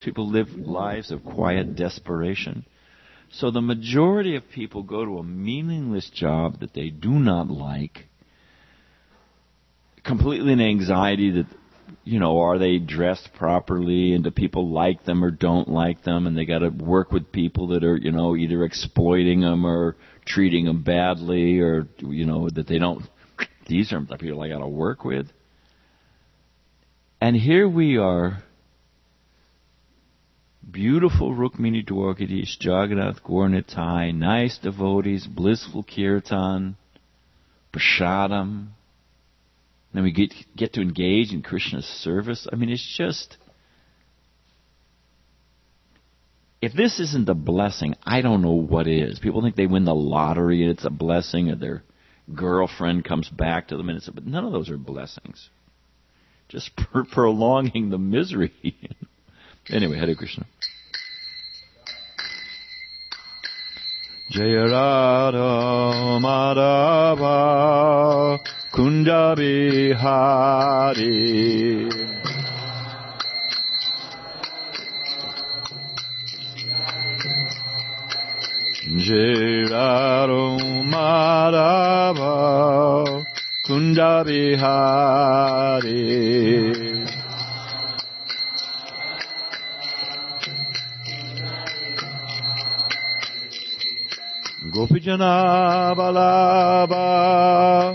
People live lives of quiet desperation. So the majority of people go to a meaningless job that they do not like, completely in anxiety that, are they dressed properly and do people like them or don't like them, and they got to work with people that are, either exploiting them or treating them badly or, that they don't, these are the people I got to work with. And here we are, beautiful Rukmini Dwarkadish, Jagannath Gaur-Nitai, nice devotees, blissful kirtan, prasadam. Then we get to engage in Krishna's service. I mean, it's just, if this isn't a blessing, I don't know what is. People think they win the lottery and it's a blessing, or their girlfriend comes back to them and but none of those are blessings. Just prolonging the misery. Anyway, Hare Krishna. Jaya Radha Madhava Kunja Bihari Jaya Radha Madhava Kunja Bihari Gopijana Balaba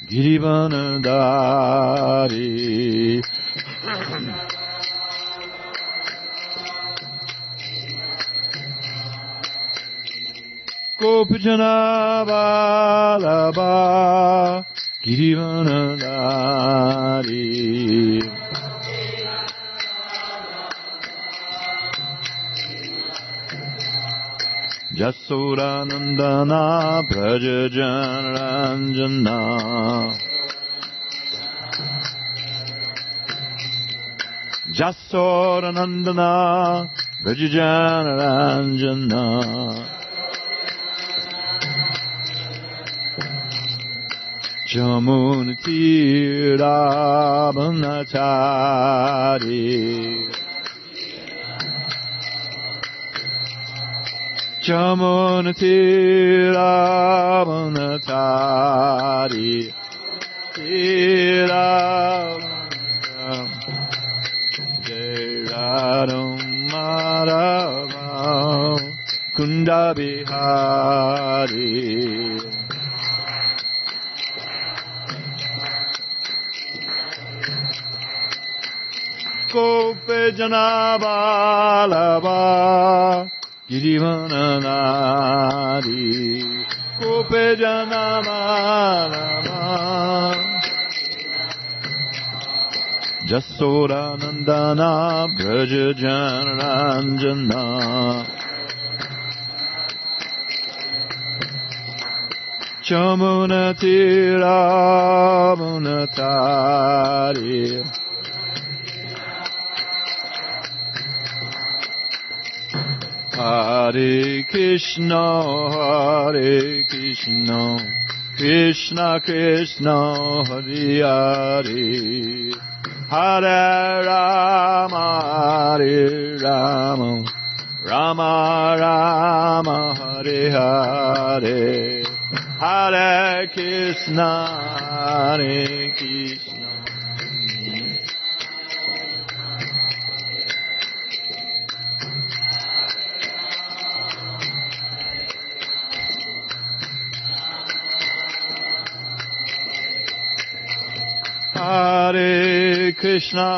Girivanadari Gopijana Balaba Girivanadari Jasodanandana Brajajanranjana Jasodanandana Brajajanranjana Jamunatira Banachari Jamunatira Banachari Tira Jairadam Madhava Kunda Bihari Kope Janabalaba Girivananari Kope Janabalaba Jasodanandana Brajajanranjana Chamunatira Munatari Hare Krishna, Krishna Krishna, Hare Hare, Hare Rama, Hare Rama, Rama Rama, Hare Hare, Hare Krishna, Hare Krishna. Hare Krishna,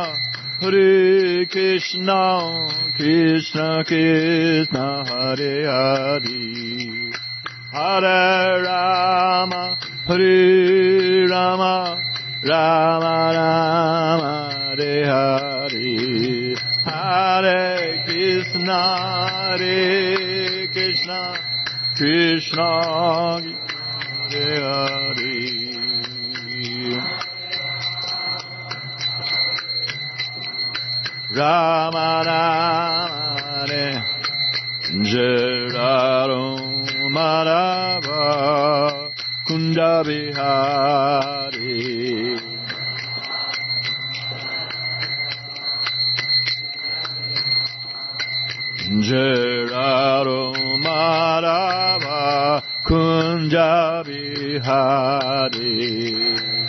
Krishna Krishna, Hare Hare, Hare Rama, Hare Rama, Rama Rama, Hare Hare, Hare Krishna, Krishna Hare Hare. Rama Rama Jai Madhava Kunda Bihari Geraro Madhava Kunja Bihari.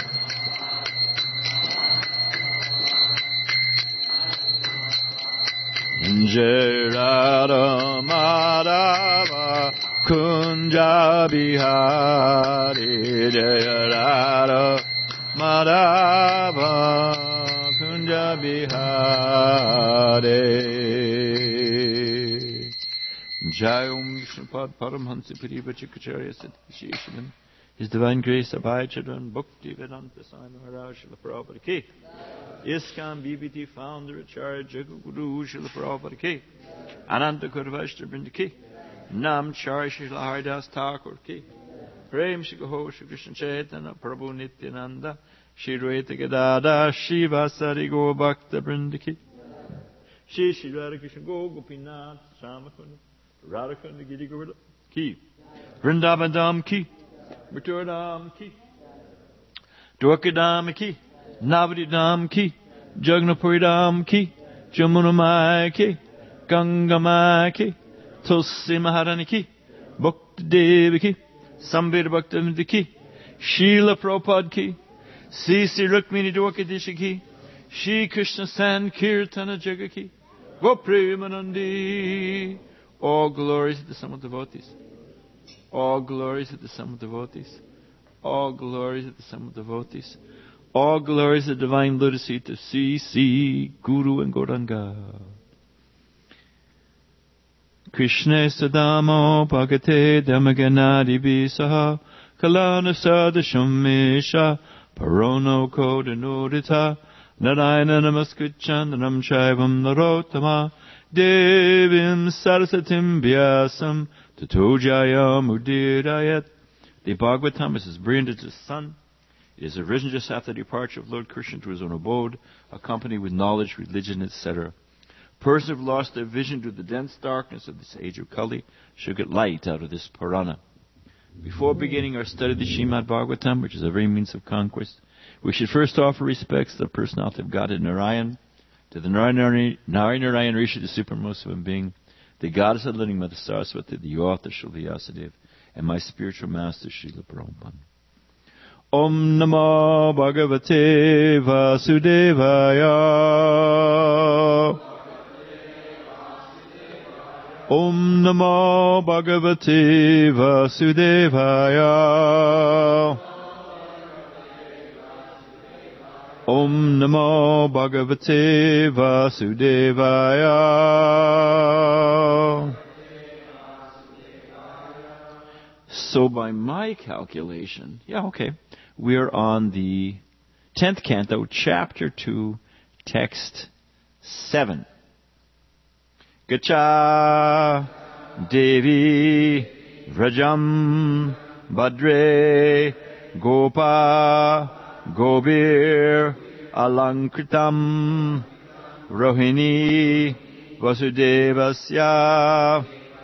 Geraro Madhava Kunja Bihari. Geraro Madhava Kunja Bihari. Jai Om Vishnupad Paramhansa Pariva Chikacharya Siddhisheshavan. His Divine Grace Abhay Chadran Bhakti Vedanta Swami Maharaj Srila Prabhupada Ki. ISKCON BBT Founder Acharya Jagaguru Srila Prabhupada Ki. Ananta Kurvashtra Brinda Ki. Nam Charya Srila Haridas Thakur Ki. Prem Shri Gaho Shri Krishna Chaitanya Prabhu Nityananda Shri Dvaita Gadada Shiva Sari Go Bhakta Brinda Ki. Shri Shri Radha Krishna Go Gopinath Shamakunda Radhakunda Giri Govardhan Ki. Vrindavan Dham Ki. Mathura Dham Ki. Dwarka Dham Ki. Navadi Dham Ki. Jagannathpuri Dham Ki. Jamuna Mai Ki. Ganga Mai Ki. Tulsi Maharani Ki. Bhakti Devi Ki. Sambheda Bhakti Ki. Srila Prabhupada Ki. Sri Rukmini Dwarkadisha Ki. Shri Krishna Sankirtana Jaga Ki. Gopremanandi. All glories to the sum of devotees. All glories to the sum of devotees. All glories to the sum of devotees. All glories to the divine lotus feet of C. Guru and Gauranga. Krishna Sadamo Bhagate Damaganadi Bisaha Kalana Sadasham Misha Parono Kodanudita Narayana Namaskritchandanam Shaivam Narotama Devim Sarasatim Vyasam Tatojaya Mudirayat. The Bhagavatam is Brinda's son. It is arisen just after the departure of Lord Krishna to his own abode, accompanied with knowledge, religion, etc. Persons who have lost their vision due to the dense darkness of this age of Kali shall get light out of this Purana. Before beginning our study of the Srimad Bhagavatam, which is a very means of conquest, we should first offer respects to the personality of Godhead Narayan, to the Narayan Rishi, the supremest human being, the goddess of living Mother Saraswati, the author Srila Vyasadeva, and my spiritual master Srila Prabhupada. Om Namo Bhagavate Vasudevaya. Om Namo Bhagavate Vasudevaya. Om Namo Bhagavate Vasudevaya. So by my calculation, we're on the 10th canto, chapter 2, text 7. Gacha Devi Vrajam Badre Gopa Gobir Alankritam Rohini Vasudevasya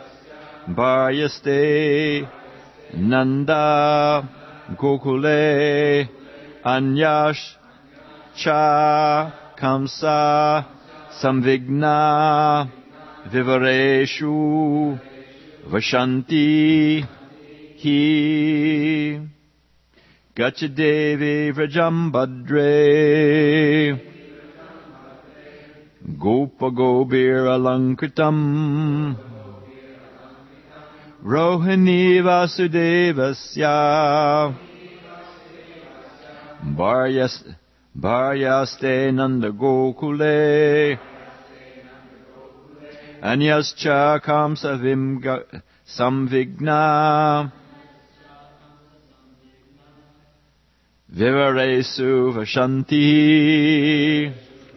Bharyaste Nanda Gokule Anyash Cha Kamsa Samvigna Vivareshu Vashanti Hi Gachadevi Vrajam Badre Gopa Gobir Alankritam Rohini Vasudevasya Bharyaste Nanda Gokule Anyascha Kamsa Samvigna Vivaresu Vashanti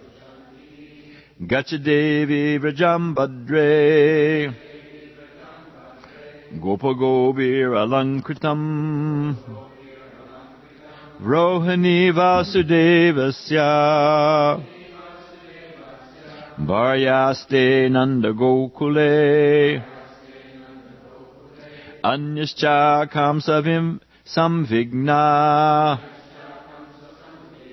Gachadevi Vrajam Badre Gopa Gobir Alankritam Rohini Vasudevasya Bharyaste Nanda Gokule Anyascha Kamsa Samvigna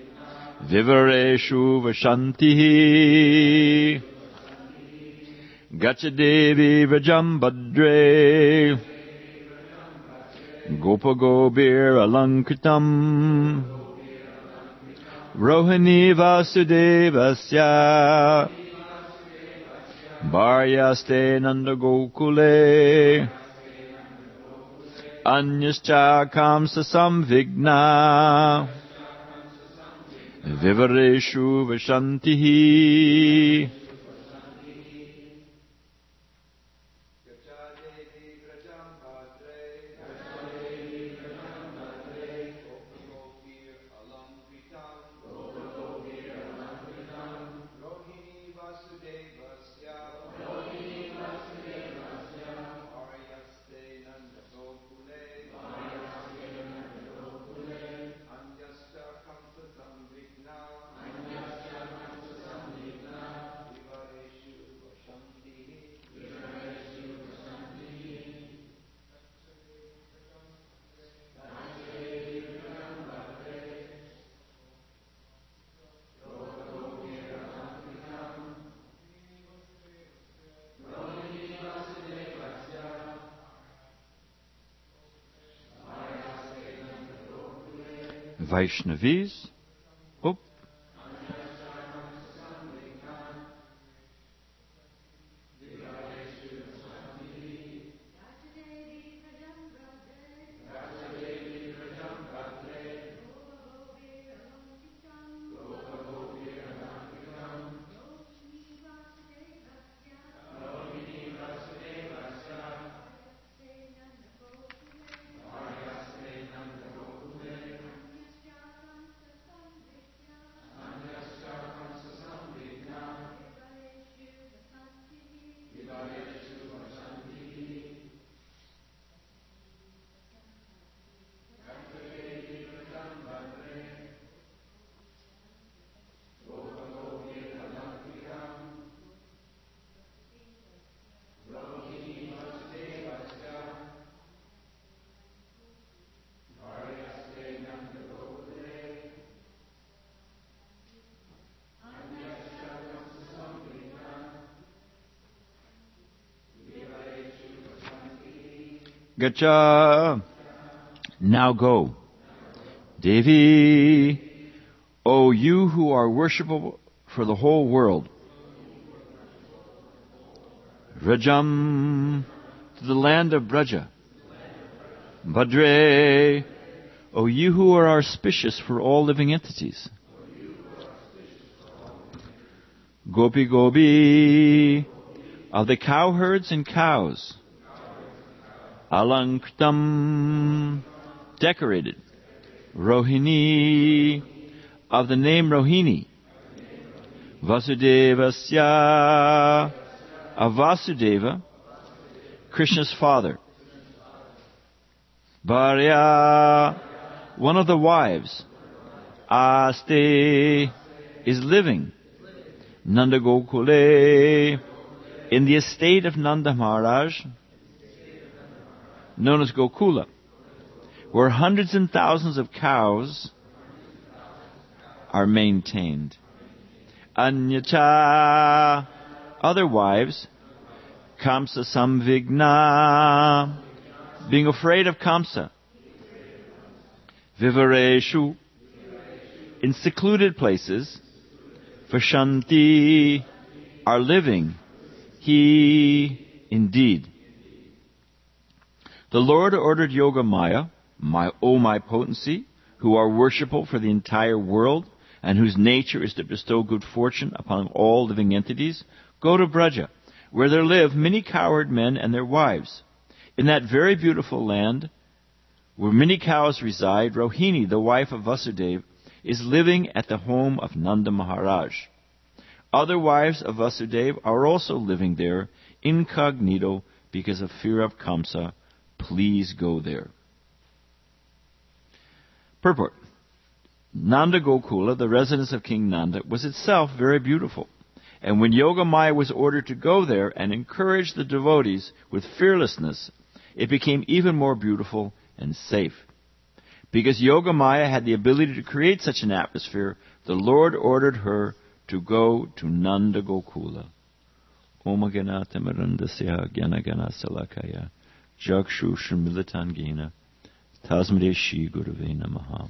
Vivareshu Vashanti Gachadevi Vrajambhadre Gopagobir Alankritam Rohini Vasudevasya Bharyaste Nanda Gokule Anyascha Kamsa Samvigna Vivareshu Vashantihi. Vaishnavis. Up. Gacha. Now go. Devi, O you who are worshipable for the whole world. Vrajam, to the land of Braja. Bhadre, O you who are auspicious for all living entities. Gopi Gopi, of the cowherds and cows. Alankritam, decorated. Rohini, of the name Rohini. Vasudevasya, of Vasudeva, Krishna's father. Bharya, one of the wives. Aste, is living. Nanda Gokule, in the estate of Nanda Maharaj, known as Gokula, where hundreds and thousands of cows are maintained. Anyacha, other wives. Kamsa Samvigna, being afraid of Kamsa. Vivareshu, in secluded places. Vashanti, are living. He, indeed. The Lord ordered Yogamaya, my potency, who are worshipful for the entire world, and whose nature is to bestow good fortune upon all living entities, go to Braja, where there live many cowherd men and their wives. In that very beautiful land, where many cows reside, Rohini, the wife of Vasudeva, is living at the home of Nanda Maharaj. Other wives of Vasudeva are also living there, incognito, because of fear of Kamsa. Please go there. Purport. Nanda Gokula, the residence of King Nanda, was itself very beautiful. And when Yogamaya was ordered to go there and encourage the devotees with fearlessness, it became even more beautiful and safe. Because Yogamaya had the ability to create such an atmosphere, the Lord ordered her to go to Nanda Gokula. Omaganata Marandasya Gyanagana Salakaya Jakshu Shrimilitangina Tasmadeshi Gurave Namaha.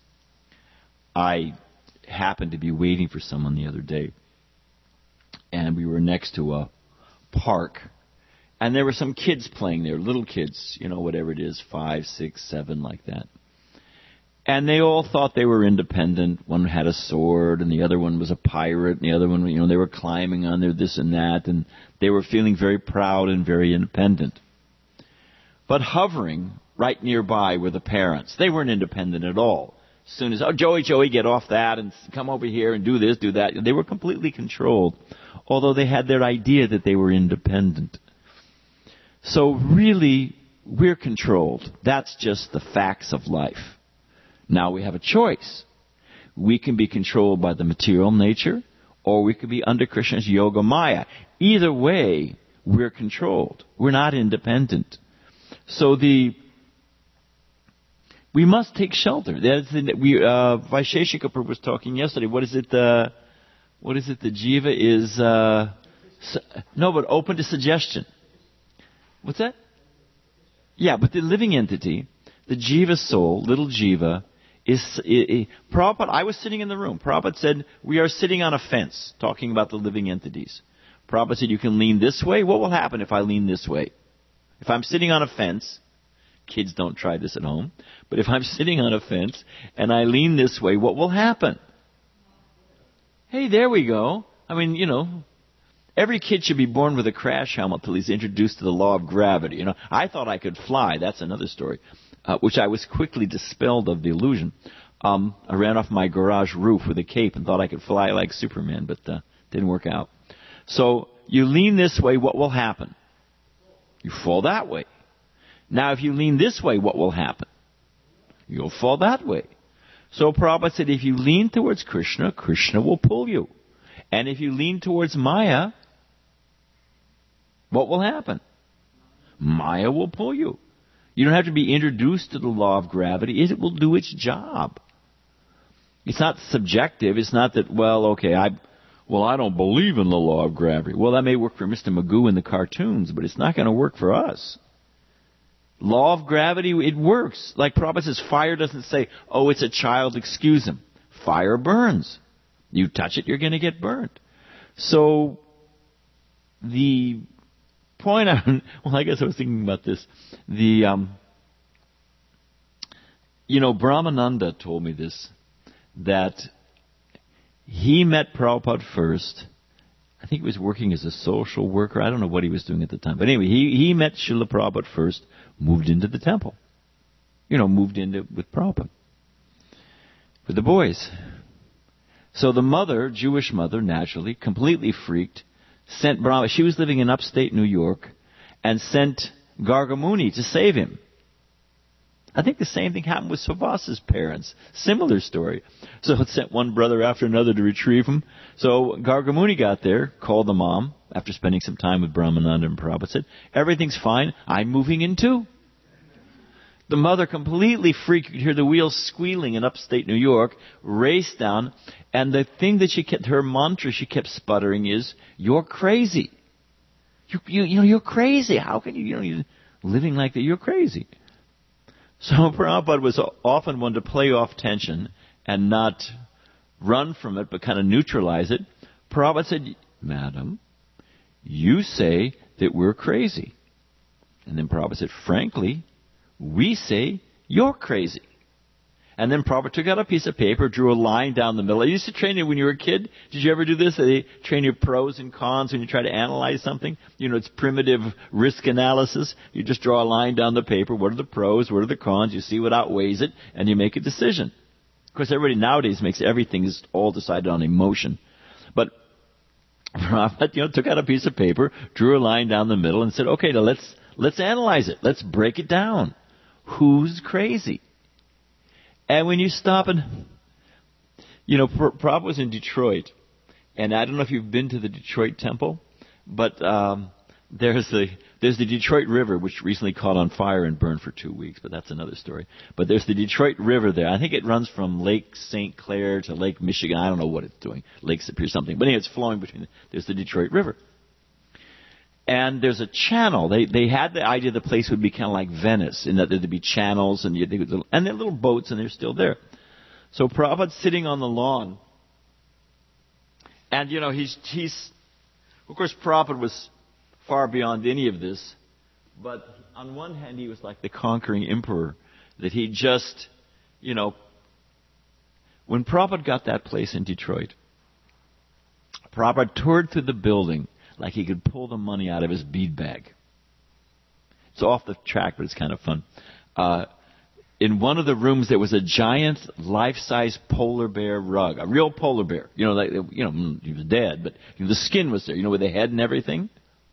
I happened to be waiting for someone the other day, and we were next to a park, and there were some kids playing there, little kids, whatever it is, 5, 6, 7, like that. And they all thought they were independent. One had a sword, and the other one was a pirate, and the other one, they were climbing on their this and that, and they were feeling very proud and very independent. But hovering right nearby were the parents. They weren't independent at all. As soon as, Joey, get off that and come over here and do this, do that. They were completely controlled, although they had their idea that they were independent. So really, we're controlled. That's just the facts of life. Now we have a choice. We can be controlled by the material nature, or we can be under Krishna's Yoga Maya. Either way, we're controlled. We're not independent. So we must take shelter. Vaisheshika Prabhu was talking yesterday. What is it? The jiva is but open to suggestion. What's that? Yeah, but the living entity, the jiva soul, little jiva, Prabhupada. I was sitting in the room. Prabhupada said, "We are sitting on a fence, talking about the living entities." Prabhupada said, "You can lean this way. What will happen if I lean this way? If I'm sitting on a fence." Kids, don't try this at home. But if I'm sitting on a fence and I lean this way, what will happen? Hey, there we go. I mean, every kid should be born with a crash helmet till he's introduced to the law of gravity. I thought I could fly. That's another story, which I was quickly dispelled of the illusion. I ran off my garage roof with a cape and thought I could fly like Superman, but didn't work out. So you lean this way, what will happen? You fall that way. Now, if you lean this way, what will happen? You'll fall that way. So Prabhupada said, if you lean towards Krishna, Krishna will pull you. And if you lean towards Maya, what will happen? Maya will pull you. You don't have to be introduced to the law of gravity. It will do its job. It's not subjective. It's not that, I don't believe in the law of gravity. Well, that may work for Mr. Magoo in the cartoons, but it's not going to work for us. Law of gravity, it works. Like Prabhupada says, fire doesn't say, it's a child, excuse him. Fire burns. You touch it, you're going to get burnt. So, the point I guess I was thinking about this. Brahmananda told me this, that he met Prabhupada first. I think he was working as a social worker. I don't know what he was doing at the time. But anyway, he met Srila Prabhupada first, moved into the temple. Moved into with Prabhupada. With the boys. So the mother, Jewish mother, naturally, completely freaked, sent Brahma. She was living in upstate New York, and sent Gargamuni to save him. I think the same thing happened with Suvasa's parents. Similar story. So it sent one brother after another to retrieve him. So Gargamuni got there, called the mom, after spending some time with Brahmananda and Prabhupada, said, everything's fine, I'm moving in too. The mother, completely freaked, you could hear the wheels squealing in upstate New York, raced down, and the thing that her mantra she kept sputtering is, you're crazy. You're crazy. How can you're living like that? You're crazy. So Prabhupada was often one to play off tension and not run from it, but kind of neutralize it. Prabhupada said, Madam, you say that we're crazy. And then Prabhupada said, frankly, we say you're crazy. And then Prabhupada took out a piece of paper, drew a line down the middle. I used to train you when you were a kid. Did you ever do this? They train your pros and cons when you try to analyze something. It's primitive risk analysis. You just draw a line down the paper. What are the pros? What are the cons? You see what outweighs it, and you make a decision. Of course, everybody nowadays makes everything is all decided on emotion. But Prabhupada, took out a piece of paper, drew a line down the middle, and said, okay, now let's analyze it. Let's break it down. Who's crazy? And when you stop and, Prabhupada was in Detroit, and I don't know if you've been to the Detroit temple, but there's the Detroit River, which recently caught on fire and burned for 2 weeks, but that's another story. But there's the Detroit River there. I think it runs from Lake St. Clair to Lake Michigan. I don't know what it's doing, Lake Superior something. But anyway, it's flowing there's the Detroit River. And there's a channel. They had the idea the place would be kind of like Venice, in that there'd be channels and they're little boats, and they're still there. So Prabhupada's sitting on the lawn, and he's of course Prabhupada was far beyond any of this, but on one hand he was like the conquering emperor, that he just, when Prabhupada got that place in Detroit, Prabhupada toured through the building like he could pull the money out of his bead bag. It's off the track, but it's kind of fun. In one of the rooms, there was a giant life-size polar bear rug, a real polar bear. He was dead, but the skin was there, with the head and everything.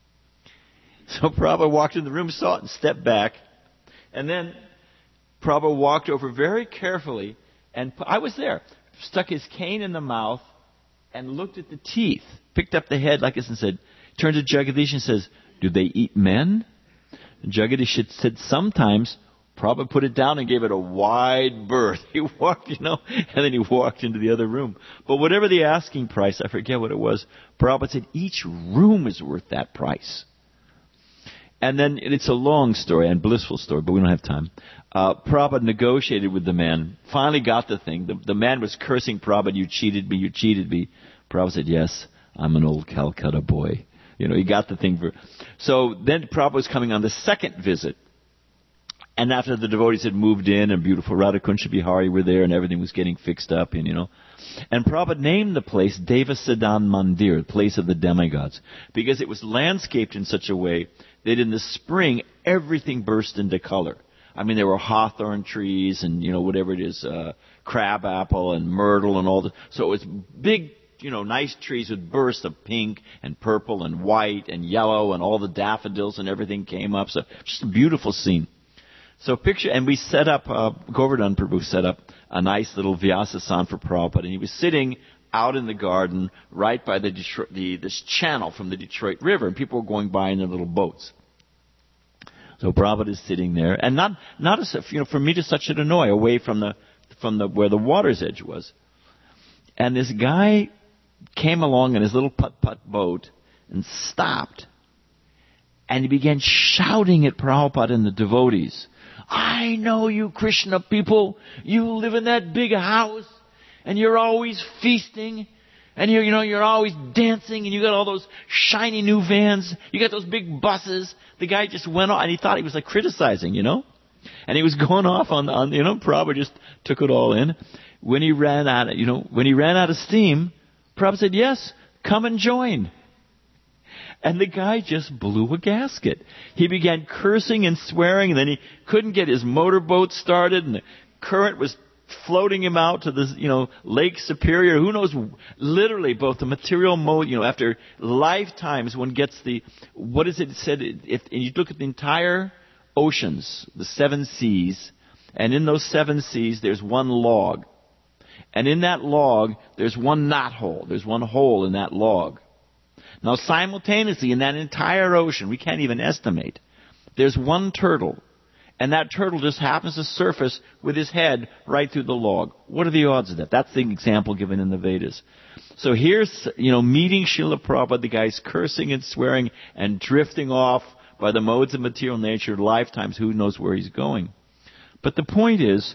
So Prabhupada walked in the room, saw it, and stepped back. And then Prabhupada walked over very carefully, and I was there, stuck his cane in the mouth, and looked at the teeth, picked up the head like this and said, turned to Jagadish and says, "Do they eat men?" And Jagadish said, "Sometimes." Prabhupada put it down and gave it a wide berth. He walked, and then he walked into the other room. But whatever the asking price, I forget what it was, Prabhupada said each room is worth that price. And then, it's a long story and blissful story, but we don't have time. Prabhupada negotiated with the man, finally got the thing. The man was cursing Prabhupada, "You cheated me, you cheated me." Prabhupada said, "Yes, I'm an old Calcutta boy." He got the thing for... So then Prabhupada was coming on the second visit. And after the devotees had moved in and beautiful Radhakunja Bihari were there and everything was getting fixed up, and Prabhupada named the place Devasiddhan Mandir, place of the demigods, because it was landscaped in such a way that in the spring everything burst into color. I mean, there were hawthorn trees and, whatever it is, crab apple and myrtle and all that. So it was big, nice trees with bursts of pink and purple and white and yellow, and all the daffodils and everything came up. So just a beautiful scene. So and we set up, Govardhan Prabhu set up a nice little Vyasasan for Prabhupada, and he was sitting out in the garden right by this channel from the Detroit River, and people were going by in their little boats. So Prabhupada is sitting there, and not as for me to such an annoy, away from the where the water's edge was. And this guy came along in his little putt-putt boat and stopped, and he began shouting at Prabhupada and the devotees, "I know you Krishna people. You live in that big house, and you're always feasting, and you're always dancing, and you got all those shiny new vans. You got those big buses." The guy just went on, and he thought he was like criticizing, and he was going off on Prabhupada just took it all in. When he ran out of steam, Prabhupada said, "Yes, come and join." And the guy just blew a gasket. He began cursing and swearing, and then he couldn't get his motorboat started, and the current was floating him out to the, Lake Superior. Who knows? Literally, both the material mode, after lifetimes one gets what is it said? If you look at the entire oceans, the 7 seas, and in those 7 seas, there's one log. And in that log, there's one knothole. There's one hole in that log. Now, simultaneously, in that entire ocean, we can't even estimate, there's one turtle. And that turtle just happens to surface with his head right through the log. What are the odds of that? That's the example given in the Vedas. So here's, meeting Srila Prabhupada, the guy's cursing and swearing and drifting off by the modes of material nature, lifetimes, who knows where he's going. But the point is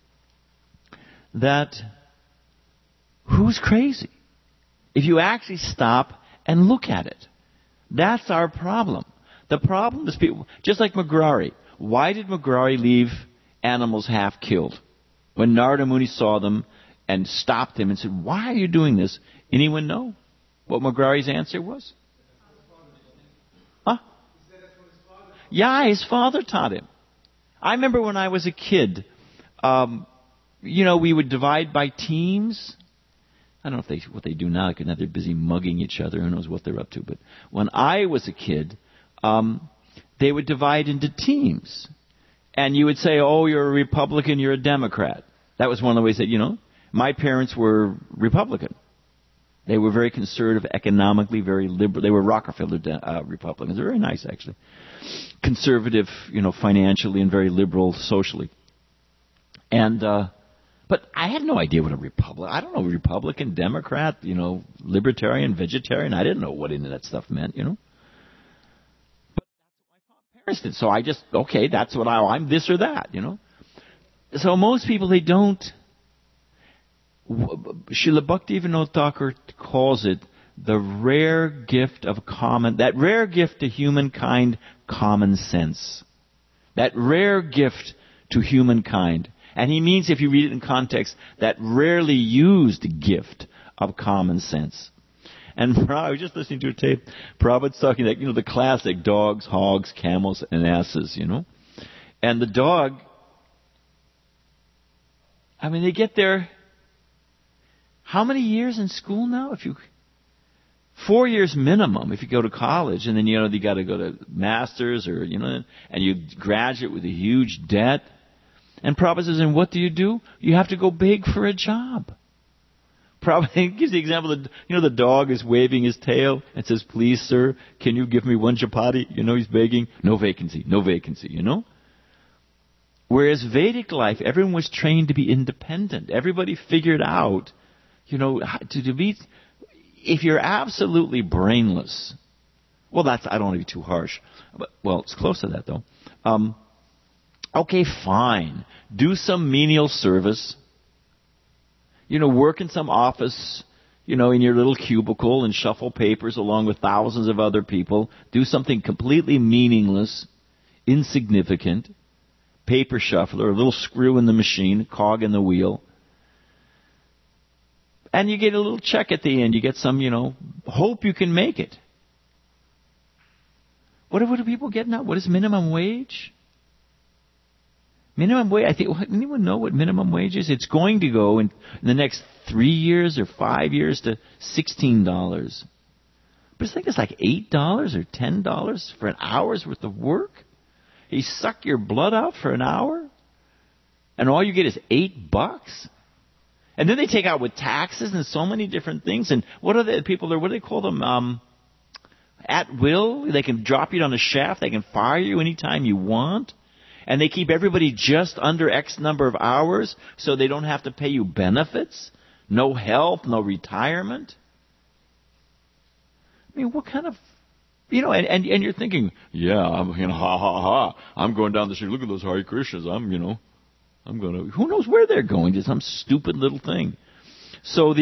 that who's crazy? If you actually stop and look at it. That's our problem. The problem is people, just like Magrari. Why did Magrari leave animals half killed? When Narada Muni saw them and stopped him and said, "Why are you doing this?" Anyone know what Magrari's answer was? Huh? Yeah, his father taught him. I remember when I was a kid, we would divide by teams. I don't know what they do now. Because now they're busy mugging each other. Who knows what they're up to. But when I was a kid, they would divide into teams. And you would say, "Oh, you're a Republican, you're a Democrat." That was one of the ways that, my parents were Republican. They were very conservative economically, very liberal. They were Rockefeller Republicans. They're very nice, actually. Conservative, financially, and very liberal socially. And, but I had no idea what a Republican, I don't know, Republican, Democrat, libertarian, vegetarian. I didn't know what any of that stuff meant, parents did. So I just, okay, that's what I'm this or that, you know. So most people, they don't. Srila Bhaktivinoda Thakur calls it the rare gift of that rare gift to humankind, common sense. That rare gift to humankind. And he means, if you read it in context, that rarely used gift of common sense. And I was just listening to a tape. Prabhupada's talking like, the classic dogs, hogs, camels, and asses, And the dog, they get there. How many years in school now? 4 years minimum if you go to college, and then you got to go to masters or and you graduate with a huge debt. And Prabhupada says, and what do? You have to go beg for a job. Prabhupada gives the example that the dog is waving his tail and says, "Please, sir, can you give me one chapati?" He's begging. No vacancy. Whereas Vedic life, everyone was trained to be independent. Everybody figured out, to be. If you're absolutely brainless, well, I don't want to be too harsh, but it's close to that though. Okay, fine. Do some menial service. Work in some office, in your little cubicle and shuffle papers along with thousands of other people. Do something completely meaningless, insignificant. Paper shuffler, a little screw in the machine, cog in the wheel. And you get a little check at the end. You get some, hope you can make it. What do people get now? What is minimum wage? Minimum wage, anyone know what minimum wage is? It's going to go in the next 3 years or 5 years to $16. But I think it's like $8 or $10 for an hour's worth of work. You suck your blood out for an hour, and all you get is $8. And then they take out with taxes and so many different things. And what are the people there? What do they call them? At will. They can drop you on a shaft. They can fire you anytime you want. And they keep everybody just under X number of hours so they don't have to pay you benefits. No health, no retirement. What kind of... and you're thinking, yeah, I'm, I'm going down the street. Look at those Hare Krishnas. I'm going to... Who knows where they're going? Just some stupid little thing. So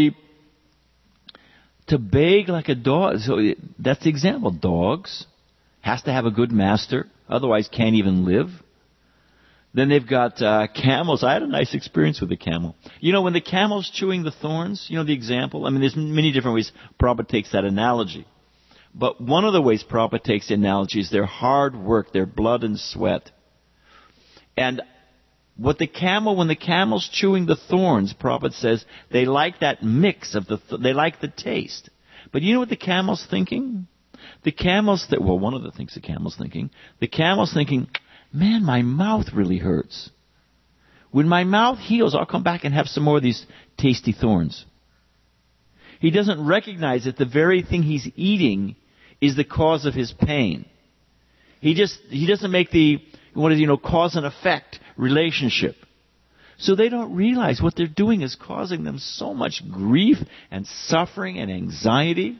to beg like a dog... So that's the example. Dogs has to have a good master. Otherwise can't even live. Then they've got camels. I had a nice experience with a camel. When the camel's chewing the thorns, the example? There's many different ways Prabhupada takes that analogy. But one of the ways Prabhupada takes the analogy is their hard work, their blood and sweat. And when the camel's chewing the thorns, Prabhupada says, they like that mix of they like the taste. But you know what the camel's thinking? One of the things the camel's thinking, man, my mouth really hurts. When my mouth heals, I'll come back and have some more of these tasty thorns. He doesn't recognize that the very thing he's eating is the cause of his pain. He doesn't make the cause and effect relationship. So they don't realize what they're doing is causing them so much grief and suffering and anxiety.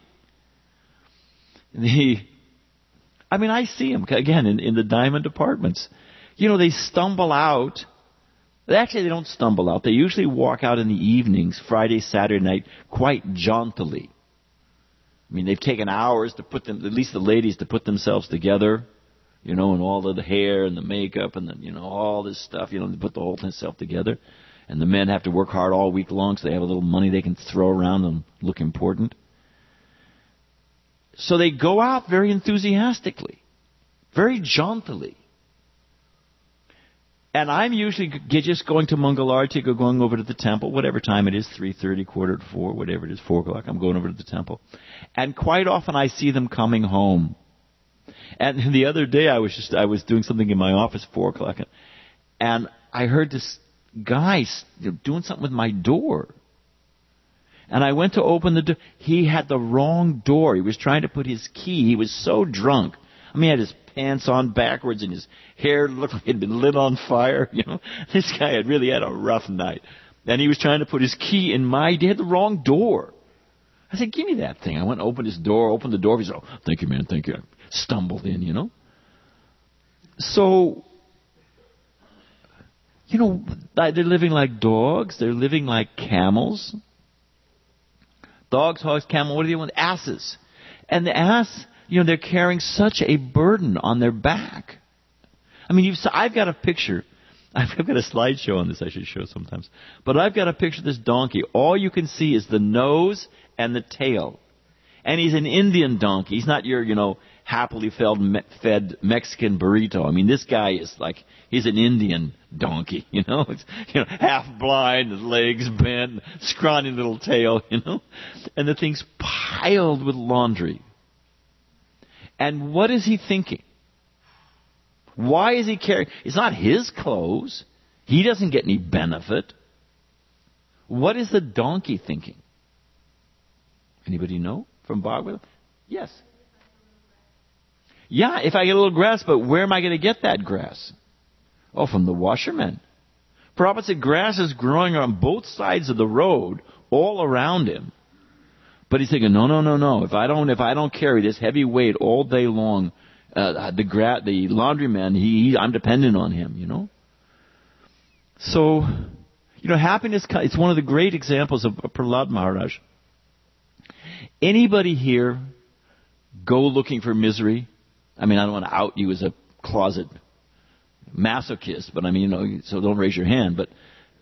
I see them, again, in the diamond apartments. They stumble out. Actually, they don't stumble out. They usually walk out in the evenings, Friday, Saturday night, quite jauntily. They've taken hours to at least the ladies, to put themselves together, and all of the hair and the makeup and all this stuff, to put the whole themselves together. And the men have to work hard all week long, so they have a little money they can throw around and look important. So they go out very enthusiastically, very jauntily. And I'm usually just going to Mangalarti or going over to the temple, whatever time it is, 3:30, 3:45, whatever it is, 4 o'clock, I'm going over to the temple. And quite often I see them coming home. And the other day I was doing something in my office, 4 o'clock, and I heard this guy doing something with my door. And I went to open the door. He had the wrong door. He was trying to put his key. He was so drunk. He had his pants on backwards and his hair looked like it had been lit on fire. This guy had really had a rough night. And he was trying to put his key in he had the wrong door. I said, give me that thing. I went and opened the door. He said, oh, thank you, man, thank you. I stumbled in, So, they're living like dogs. They're living like camels. Dogs, hogs, camel, what do they want? Asses. And the ass, they're carrying such a burden on their back. I mean, I've got a picture. I've got a slideshow on this I should show sometimes. But I've got a picture of this donkey. All you can see is the nose and the tail. And he's an Indian donkey. He's not your, happily fed Mexican burrito. I mean, this guy is he's an Indian donkey, It's, half blind, his legs bent, scrawny little tail, And the thing's piled with laundry. And what is he thinking? Why is he carrying? It's not his clothes. He doesn't get any benefit. What is the donkey thinking? Anybody know from Bhagavatam? Yes. Yeah, if I get a little grass, but where am I going to get that grass? Oh, from the washerman. Prabhupada said grass is growing on both sides of the road, all around him. But he's thinking, no. If I don't carry this heavy weight all day long, the laundryman, I'm dependent on him, So, happiness, it's one of the great examples of Prahlad Maharaj. Anybody here go looking for misery? I mean, I don't want to out you as a closet masochist, but so don't raise your hand. But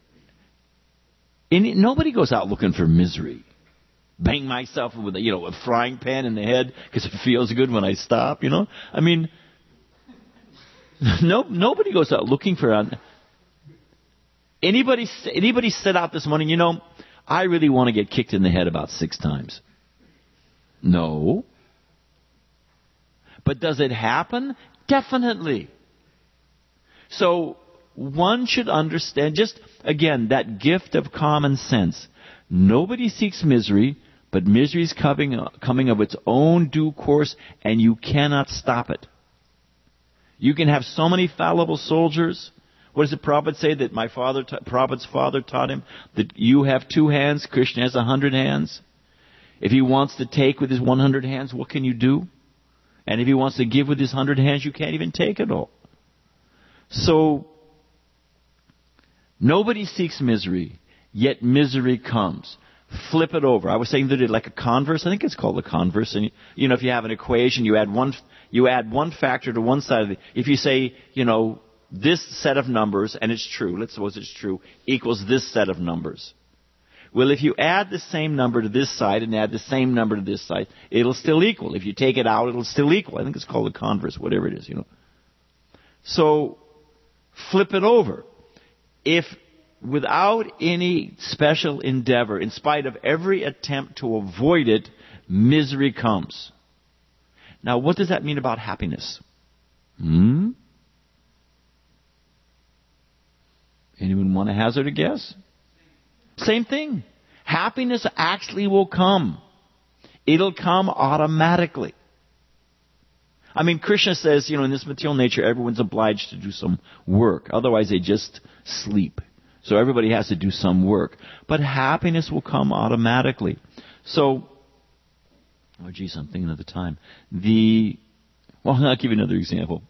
nobody goes out looking for misery. Bang myself with a frying pan in the head because it feels good when I stop. I mean, nobody goes out looking for. Anybody set out this morning? I really want to get kicked in the head about 6 times. No. But does it happen? Definitely. So one should understand, just again, that gift of common sense. Nobody seeks misery, but misery is coming of its own due course, and you cannot stop it. You can have so many fallible soldiers. What does the Prabhupada say that Prabhupada's father taught him? That you have 2 hands, Krishna has 100 hands. If he wants to take with his 100 hands, what can you do? And if he wants to give with his 100 hands, you can't even take it all. So, nobody seeks misery, yet misery comes. Flip it over. I was saying that like a converse. I think it's called a converse. And if you have an equation, you add one factor to one side of it. If you say, this set of numbers, and it's true, let's suppose it's true, equals this set of numbers. Well, if you add the same number to this side and add the same number to this side, it'll still equal. If you take it out, it'll still equal. I think it's called a converse, whatever it is, So, flip it over. If without any special endeavor, in spite of every attempt to avoid it, misery comes. Now, what does that mean about happiness? Anyone want to hazard a guess? Same thing. Happiness actually will come. It'll come automatically. I mean, Krishna says, in this material nature, everyone's obliged to do some work. Otherwise, they just sleep. So everybody has to do some work. But happiness will come automatically. So, I'm thinking of the time. I'll give you another example.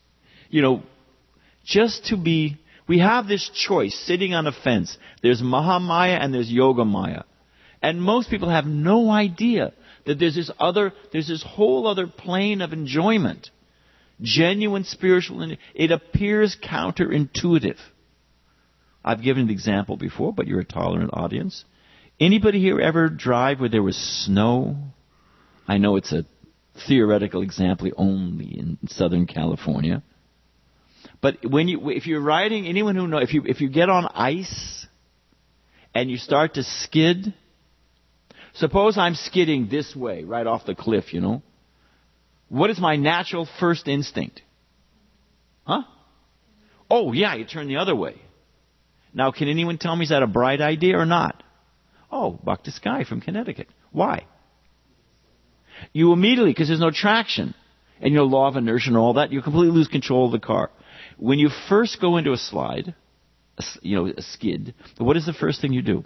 We have this choice sitting on a fence. There's Mahamaya and there's Yoga Maya. And most people have no idea that there's this whole other plane of enjoyment. Genuine spiritual, it appears counterintuitive. I've given the example before, but you're a tolerant audience. Anybody here ever drive where there was snow? I know it's a theoretical example only in Southern California. But if you're riding, anyone who knows, if you get on ice and you start to skid, suppose I'm skidding this way, right off the cliff, What is my natural first instinct? Huh? Oh, yeah, you turn the other way. Now, can anyone tell me, is that a bright idea or not? Oh, Bhakti Sky from Connecticut. Why? You immediately, because there's no traction, and law of inertia and all that, you completely lose control of the car. When you first go into a slide, a skid, what is the first thing you do?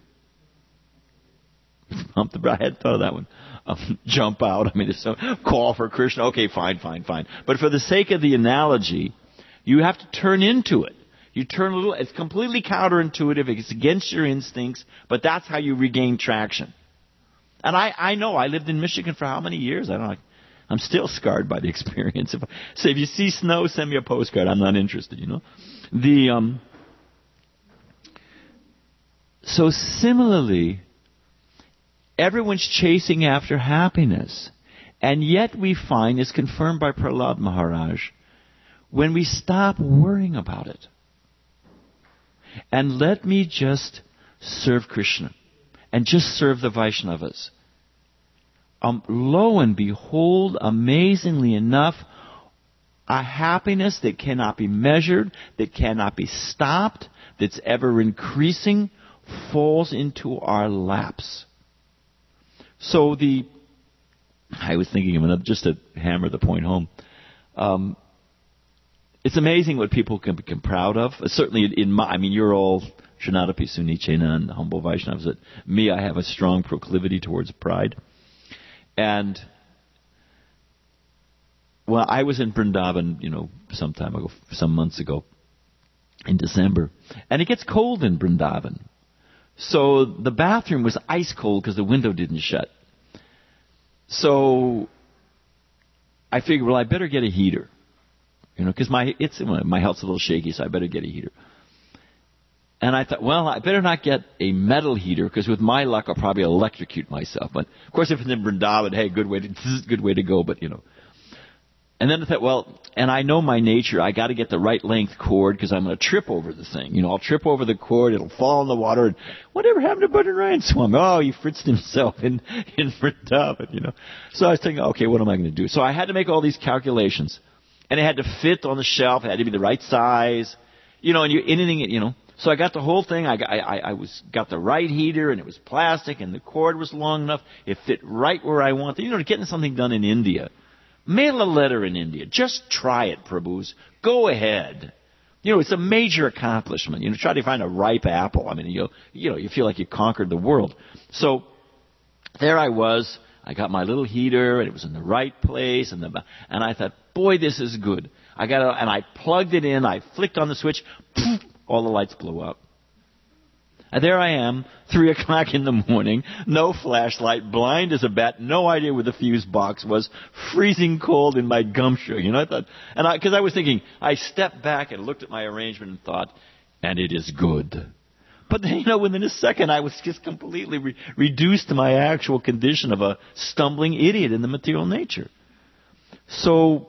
I hadn't thought of that one. Jump out. I mean, there's some call for Krishna. Okay, fine. But for the sake of the analogy, You have to turn into it. You turn a little, it's completely counterintuitive, it's against your instincts, but that's how you regain traction. And I know, I lived in Michigan for how many years? I don't know. I'm still scarred by the experience. So if you see snow, send me a postcard. I'm not interested, So similarly, everyone's chasing after happiness. And yet we find, it's confirmed by Prahlad Maharaj, when we stop worrying about it, and let me just serve Krishna, and just serve the Vaishnavas, lo and behold, amazingly enough, a happiness that cannot be measured, that cannot be stopped, that's ever increasing, falls into our laps. So I was thinking of another, just to hammer the point home. It's amazing what people can become proud of. Certainly you're all Shanadapi Sunichena and humble Vaishnavas. Me, I have a strong proclivity towards pride. And well, I was in Vrindavan, some months ago, in December, and it gets cold in Vrindavan. So the bathroom was ice cold because the window didn't shut. So I figured, well, I better get a heater, because my health's a little shaky, so I better get a heater. And I thought, well, I better not get a metal heater, because with my luck, I'll probably electrocute myself. But of course, if it's in Vrindavan, hey, this is a good way to go. But And then I thought, well, and I know my nature, I got to get the right length cord because I'm going to trip over the thing. I'll trip over the cord, it'll fall in the water, and whatever happened to Bhajan Ryan Swami? Oh, he fritzed himself in Vrindavan, So I was thinking, okay, what am I going to do? So I had to make all these calculations, and it had to fit on the shelf, it had to be the right size, So I got the whole thing. I got the right heater, and it was plastic, and the cord was long enough. It fit right where I wanted. Getting something done in India. Mail a letter in India. Just try it, Prabhus. Go ahead. It's a major accomplishment. Try to find a ripe apple. You feel like you conquered the world. So there I was. I got my little heater, and it was in the right place, and I thought, boy, this is good. And I plugged it in. I flicked on the switch. Poof, all the lights blew up. And there I am, 3 o'clock in the morning, no flashlight, blind as a bat, no idea where the fuse box was, freezing cold in my gumshoe. I thought, because I was thinking, I stepped back and looked at my arrangement and thought, and it is good. But then, within a second, I was just completely reduced to my actual condition of a stumbling idiot in the material nature. So,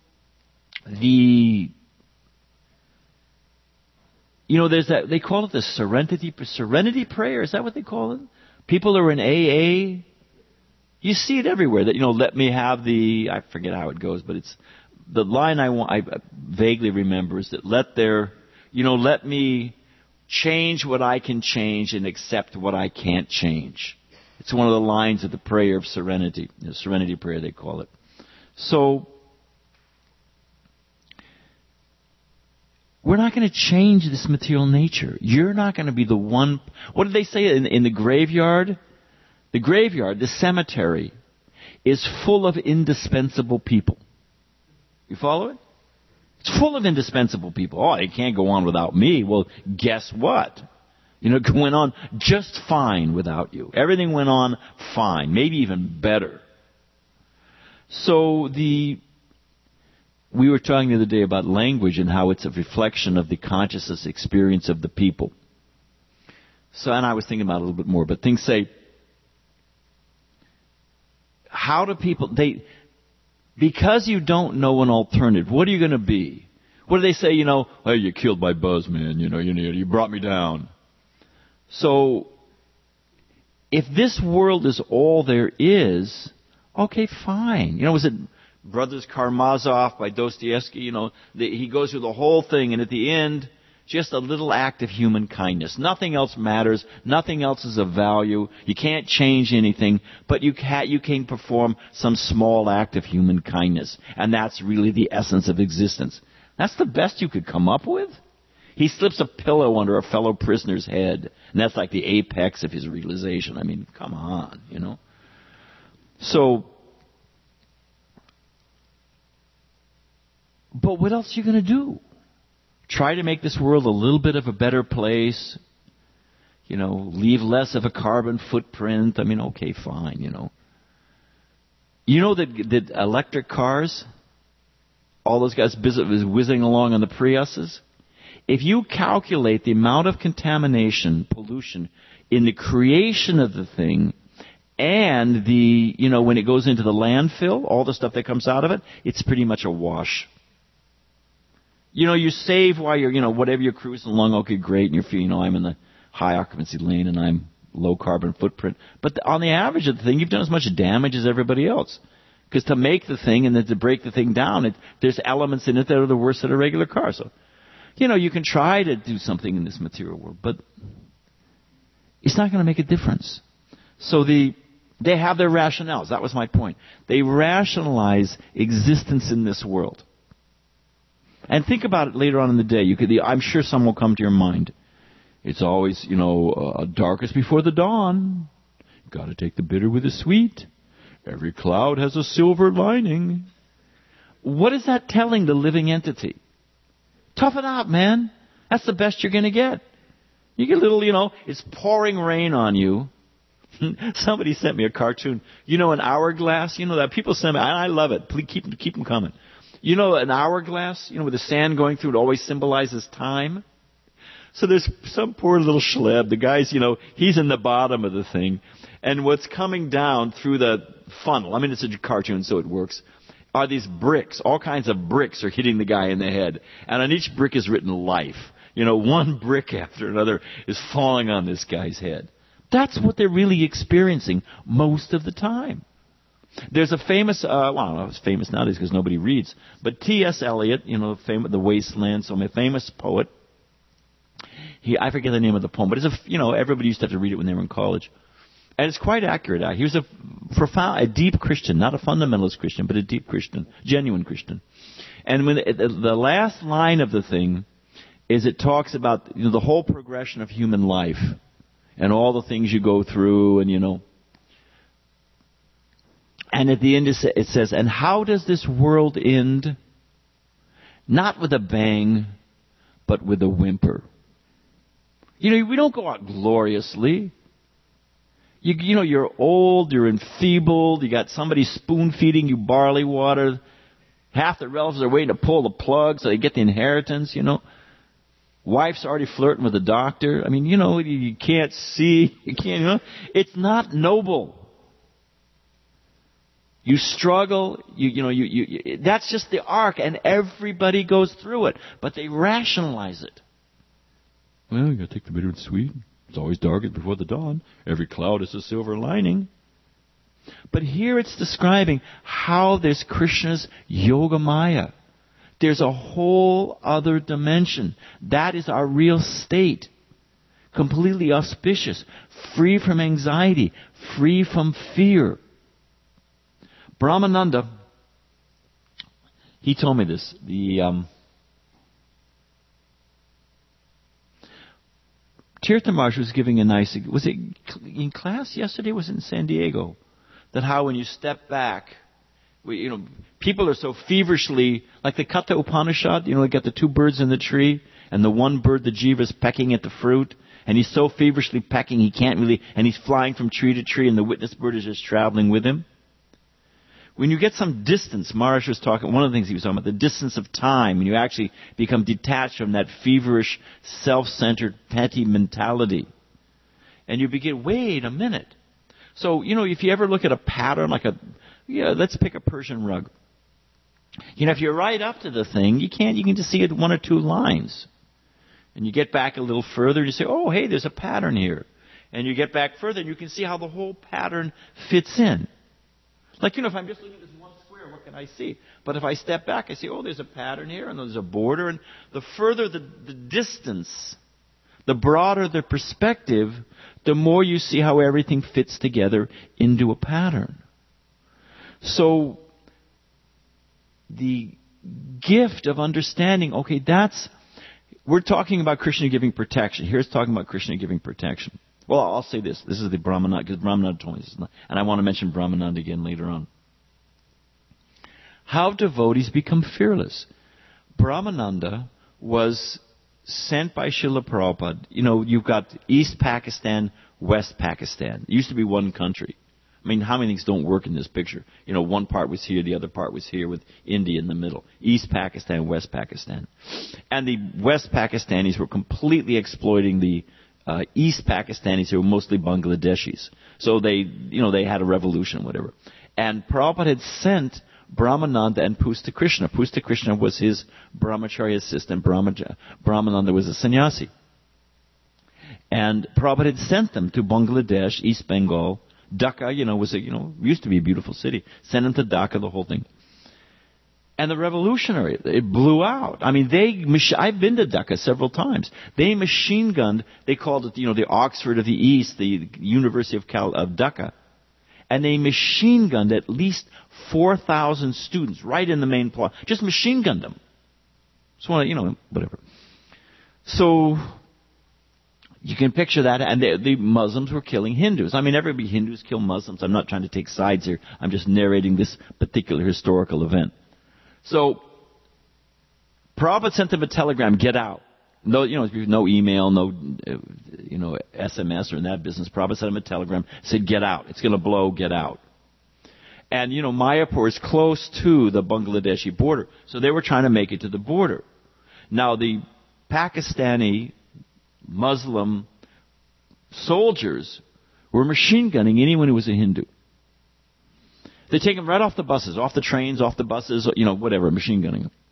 there's that, they call it the serenity prayer. Is that what they call it? People are in AA. You see it everywhere. That, let me have I forget how it goes, but it's, the line I vaguely remember is that let me change what I can change and accept what I can't change. It's one of the lines of the prayer of serenity. The serenity prayer, they call it. So, we're not going to change this material nature. You're not going to be the one. What did they say in the graveyard? The graveyard, the cemetery, is full of indispensable people. You follow it? It's full of indispensable people. Oh, it can't go on without me. Well, guess what? It went on just fine without you. Everything went on fine, maybe even better. So we were talking the other day about language and how it's a reflection of the consciousness experience of the people. So, and I was thinking about it a little bit more, but things say, how do people, because you don't know an alternative, what are you going to be? What do they say, hey, you killed my buzz, man, you brought me down. So, if this world is all there is, okay, fine. Was it Brothers Karamazov by Dostoevsky? He goes through the whole thing, and at the end, just a little act of human kindness. Nothing else matters. Nothing else is of value. You can't change anything, but you can perform some small act of human kindness, and that's really the essence of existence. That's the best you could come up with? He slips a pillow under a fellow prisoner's head, and that's like the apex of his realization. Come on, So, but what else are you going to do? try to make this world a little bit of a better place, leave less of a carbon footprint. I mean, okay, fine, You know that electric cars, all those guys whizzing along on the Priuses, if you calculate the amount of contamination, pollution, in the creation of the thing, and when it goes into the landfill, all the stuff that comes out of it, it's pretty much a wash. You save while you're, whatever you're cruising along, okay, great, and you're feeling, I'm in the high occupancy lane and I'm low carbon footprint. But on the average of the thing, you've done as much damage as everybody else. Because to make the thing and then to break the thing down, there's elements in it that are the worst of a regular car. So, you can try to do something in this material world, but it's not going to make a difference. So they have their rationales. That was my point. They rationalize existence in this world. And think about it later on in the day. I'm sure some will come to your mind. It's always, darkest before the dawn. Got to take the bitter with the sweet. Every cloud has a silver lining. What is that telling the living entity? Toughen up, man. That's the best you're going to get. You get a little, it's pouring rain on you. Somebody sent me a cartoon. An hourglass? That people send me. I love it. Please keep them coming. An hourglass, with the sand going through it always symbolizes time. So there's some poor little schleb. The guy's, he's in the bottom of the thing. And what's coming down through the funnel, it's a cartoon so it works, are these bricks. All kinds of bricks are hitting the guy in the head. And on each brick is written life. One brick after another is falling on this guy's head. That's what they're really experiencing most of the time. There's a famous, I don't know if it's famous nowadays because nobody reads, but T.S. Eliot, The Wasteland, so a famous poet. I forget the name of the poem, but it's everybody used to have to read it when they were in college. And it's quite accurate. He was a deep Christian, not a fundamentalist Christian, but a deep Christian, genuine Christian. And when the last line of the thing is it talks about the whole progression of human life and all the things you go through and And at the end it says, and how does this world end? Not with a bang, but with a whimper. We don't go out gloriously. You're old, you're enfeebled, you got somebody spoon feeding you barley water. Half the relatives are waiting to pull the plug so they get the inheritance, Wife's already flirting with the doctor. You can't see, it's not noble. You struggle, that's just the arc, and everybody goes through it. But they rationalize it. Well, you got to take the bitter and sweet. It's always darkest before the dawn. Every cloud has a silver lining. But here it's describing how there's Krishna's Yoga Maya. There's a whole other dimension. That is our real state. Completely auspicious. Free from anxiety. Free from fear. Brahmananda, he told me this. Tirtha Maharaj was giving was it in class yesterday? Was it in San Diego? That how when you step back, people are so feverishly, like the Katha Upanishad, they got the two birds in the tree, and the one bird, the jiva, is pecking at the fruit, and he's so feverishly pecking he can't really, and he's flying from tree to tree, and the witness bird is just traveling with him. When you get some distance, Maharaj was talking, one of the things he was talking about, the distance of time, and you actually become detached from that feverish, self-centered, petty mentality. And you begin, wait a minute. So, if you ever look at a pattern, let's pick a Persian rug. If you're right up to the thing, you can just see it one or two lines. And you get back a little further, and you say, oh, hey, there's a pattern here. And you get back further, and you can see how the whole pattern fits in. Like, if I'm just looking at this one square, what can I see? But if I step back, I see, oh, there's a pattern here, and there's a border. And the further the distance, the broader the perspective, the more you see how everything fits together into a pattern. So, the gift of understanding, okay, we're talking about Krishna giving protection. Here's talking about Krishna giving protection. Well, I'll say this. This is the Brahmananda, because Brahmananda told me this. And I want to mention Brahmananda again later on. How devotees become fearless. Brahmananda was sent by Srila Prabhupada. You've got East Pakistan, West Pakistan. It used to be one country. I mean, how many things don't work in this picture? One part was here, the other part was here, with India in the middle. East Pakistan, West Pakistan. And the West Pakistanis were completely exploiting the East Pakistanis, who were mostly Bangladeshis. So they had a revolution, whatever. And Prabhupada had sent Brahmananda and Pusta Krishna. Pusta Krishna was his brahmacharya assistant. Brahmananda was a sannyasi. And Prabhupada had sent them to Bangladesh, East Bengal. Dhaka, used to be a beautiful city. Sent them to Dhaka, the whole thing. And the revolutionary, it blew out. I mean, I've been to Dhaka several times. They machine gunned, they called it, the Oxford of the East, the University of Dhaka. And they machine gunned at least 4,000 students right in the main plot. Just machine gunned them. So, whatever. So, you can picture that, and the Muslims were killing Hindus. I mean, everybody, Hindus kill Muslims. I'm not trying to take sides here. I'm just narrating this particular historical event. So, Prabhupada sent them a telegram, get out. No, no email, no, SMS or in that business. Prabhupada sent them a telegram, said, get out. It's going to blow, get out. And, Mayapur is close to the Bangladeshi border. So they were trying to make it to the border. Now, the Pakistani Muslim soldiers were machine gunning anyone who was a Hindu. They take them right off the buses, off the trains, off the buses, whatever, machine gunning them.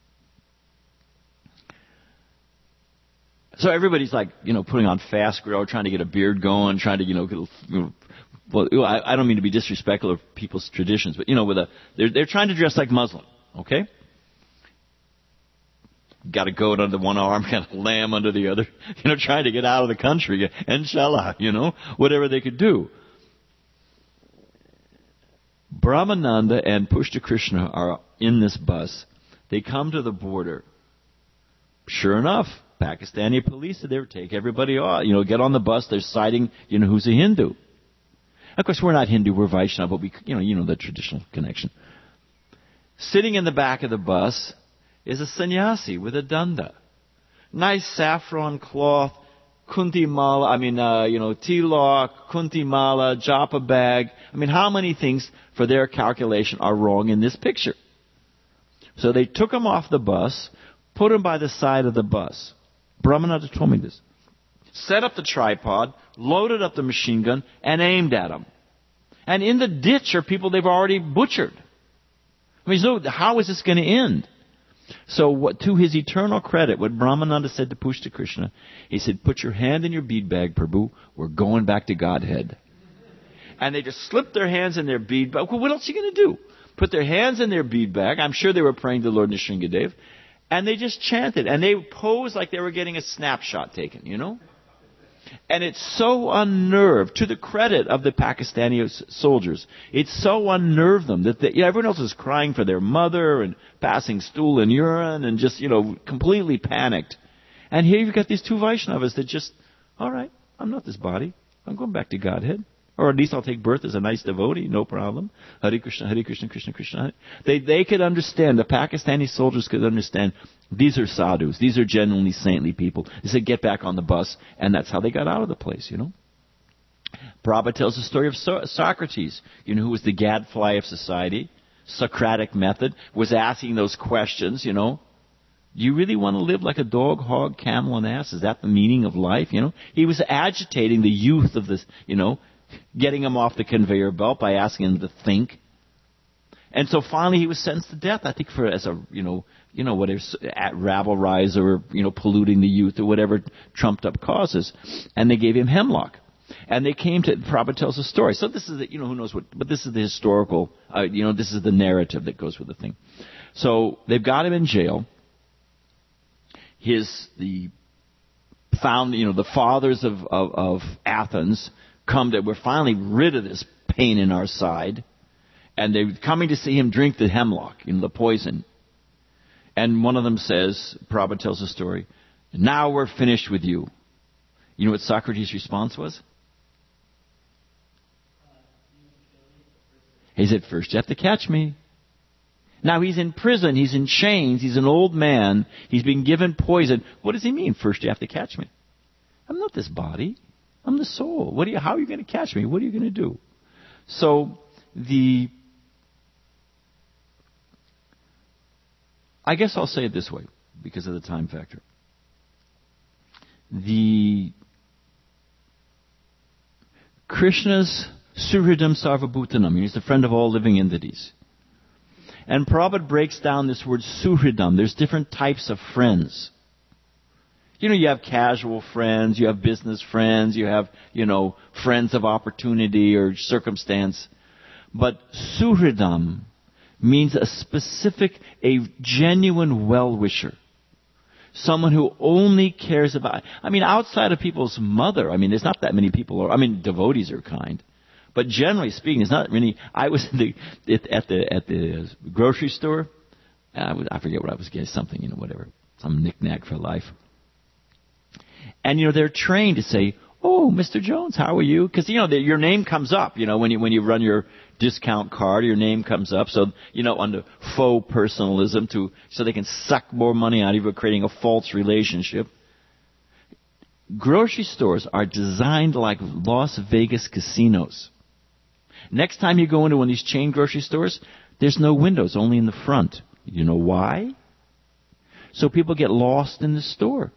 So everybody's like, putting on fast grow, trying to get a beard going, trying to, well, I don't mean to be disrespectful of people's traditions, but, they're trying to dress like Muslim, okay? Got a goat under one arm, got a lamb under the other, trying to get out of the country, inshallah, whatever they could do. Brahmananda and Pushta Krishna are in this bus. They come to the border. Sure enough, Pakistani police are there, take everybody off, get on the bus, they're citing, who's a Hindu. Of course, we're not Hindu, we're Vaishnava, but we, the traditional connection. Sitting in the back of the bus is a sannyasi with a danda. Nice saffron cloth, kunti mala, tilak, kunti mala, japa bag. How many things for their calculation are wrong in this picture? So they took him off the bus, put him by the side of the bus. Brahmananda told me this. Set up the tripod, loaded up the machine gun, and aimed at him. And in the ditch are people they've already butchered. How is this going to end? So to his eternal credit, what Brahmananda said to Pushta Krishna, he said, put your hand in your bead bag, Prabhu. We're going back to Godhead. And they just slipped their hands in their bead bag. Well, what else are you going to do? Put their hands in their bead bag. I'm sure they were praying to Lord Nrsingadev. And they just chanted. And they posed like they were getting a snapshot taken, And it's so unnerved, to the credit of the Pakistani soldiers, it's so unnerved them that everyone else is crying for their mother and passing stool and urine and just, completely panicked. And here you've got these two Vaishnavas that just, all right, I'm not this body. I'm going back to Godhead. Or at least I'll take birth as a nice devotee, no problem. Hare Krishna, Krishna Krishna. They could understand, the Pakistani soldiers could understand, these are sadhus, these are genuinely saintly people. They said, get back on the bus, and that's how they got out of the place, Prabhupada tells the story of Socrates, who was the gadfly of society, Socratic method, was asking those questions, do you really want to live like a dog, hog, camel, and ass? Is that the meaning of life, He was agitating the youth of this, getting him off the conveyor belt by asking him to think. And so finally he was sentenced to death, I think whatever, rabble-rise or, polluting the youth or whatever trumped up causes. And they gave him hemlock. And they came to, Prabhupada tells a story. So this is who knows what, but this is the historical, this is the narrative that goes with the thing. So they've got him in jail. The fathers of Athens come that we're finally rid of this pain in our side, and they're coming to see him drink the hemlock, the poison. And one of them says, Prabhupada tells a story, now we're finished with you. You know what Socrates' response was? He said, first you have to catch me. Now he's in prison, he's in chains, he's an old man, he's been given poison. What does he mean? First you have to catch me. I'm not this body. I'm the soul. How are you going to catch me? What are you going to do? So I guess I'll say it this way because of the time factor. Krishna's Suhridam Sarvabhutanam. He's the friend of all living entities. And Prabhupada breaks down this word Suhridam. There's different types of friends. You have casual friends, you have business friends, you have, friends of opportunity or circumstance. But Suhridam means a genuine well-wisher. Someone who only cares about, outside of people's mother, there's not that many people, devotees are kind. But generally speaking, it's not really, I was at the grocery store, I forget what I was getting, something, whatever, some knick-knack for life. And, they're trained to say, "Oh, Mr. Jones, how are you?" Because, your name comes up, when you run your discount card, your name comes up. So, under faux personalism so they can suck more money out of you, creating a false relationship. Grocery stores are designed like Las Vegas casinos. Next time you go into one of these chain grocery stores, there's no windows, only in the front. You know why? So people get lost in the store.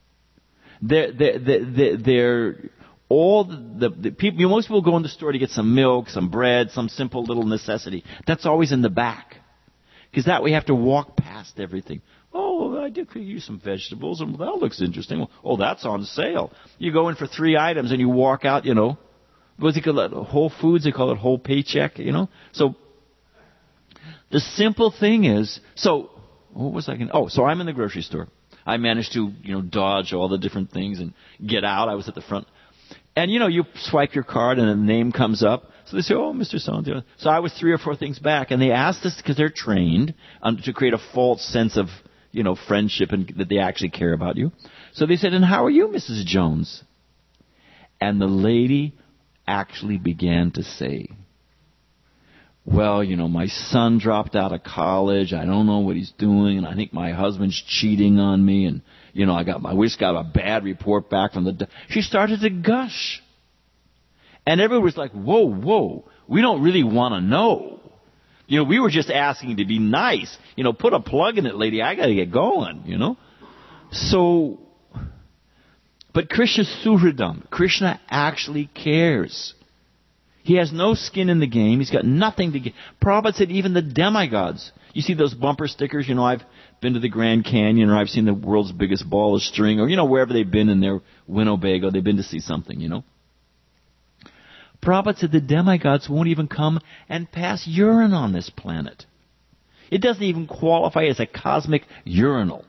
Most people go in the store to get some milk, some bread, some simple little necessity. That's always in the back. Because that way you have to walk past everything. Oh, I did use some vegetables, and that looks interesting. Oh, that's on sale. You go in for 3 items and you walk out, what's it called? Whole Foods, they call it whole paycheck, So the simple thing is, what was I going to... so I'm in the grocery store. I managed to, dodge all the different things and get out. I was at the front. And, you swipe your card and a name comes up. So they say, "Oh, Mr. So-and-so." So I was 3 or 4 things back. And they asked us, because they're trained, to create a false sense of, friendship and that they actually care about you. So they said, "And how are you, Mrs. Jones?" And the lady actually began to say, "Well, my son dropped out of college. I don't know what he's doing, and I think my husband's cheating on me, and, we just got a bad report back from the..." She started to gush. And everyone was like, whoa, we don't really want to know. We were just asking to be nice. Put a plug in it, lady. I got to get going, So, but Krishna's Suhridam. Krishna actually cares. He has no skin in the game. He's got nothing to give. Prabhupada said even the demigods. You see those bumper stickers? I've been to the Grand Canyon, or I've seen the world's biggest ball of string, or, wherever they've been in their Winnebago, they've been to see something, Prabhupada said the demigods won't even come and pass urine on this planet. It doesn't even qualify as a cosmic urinal.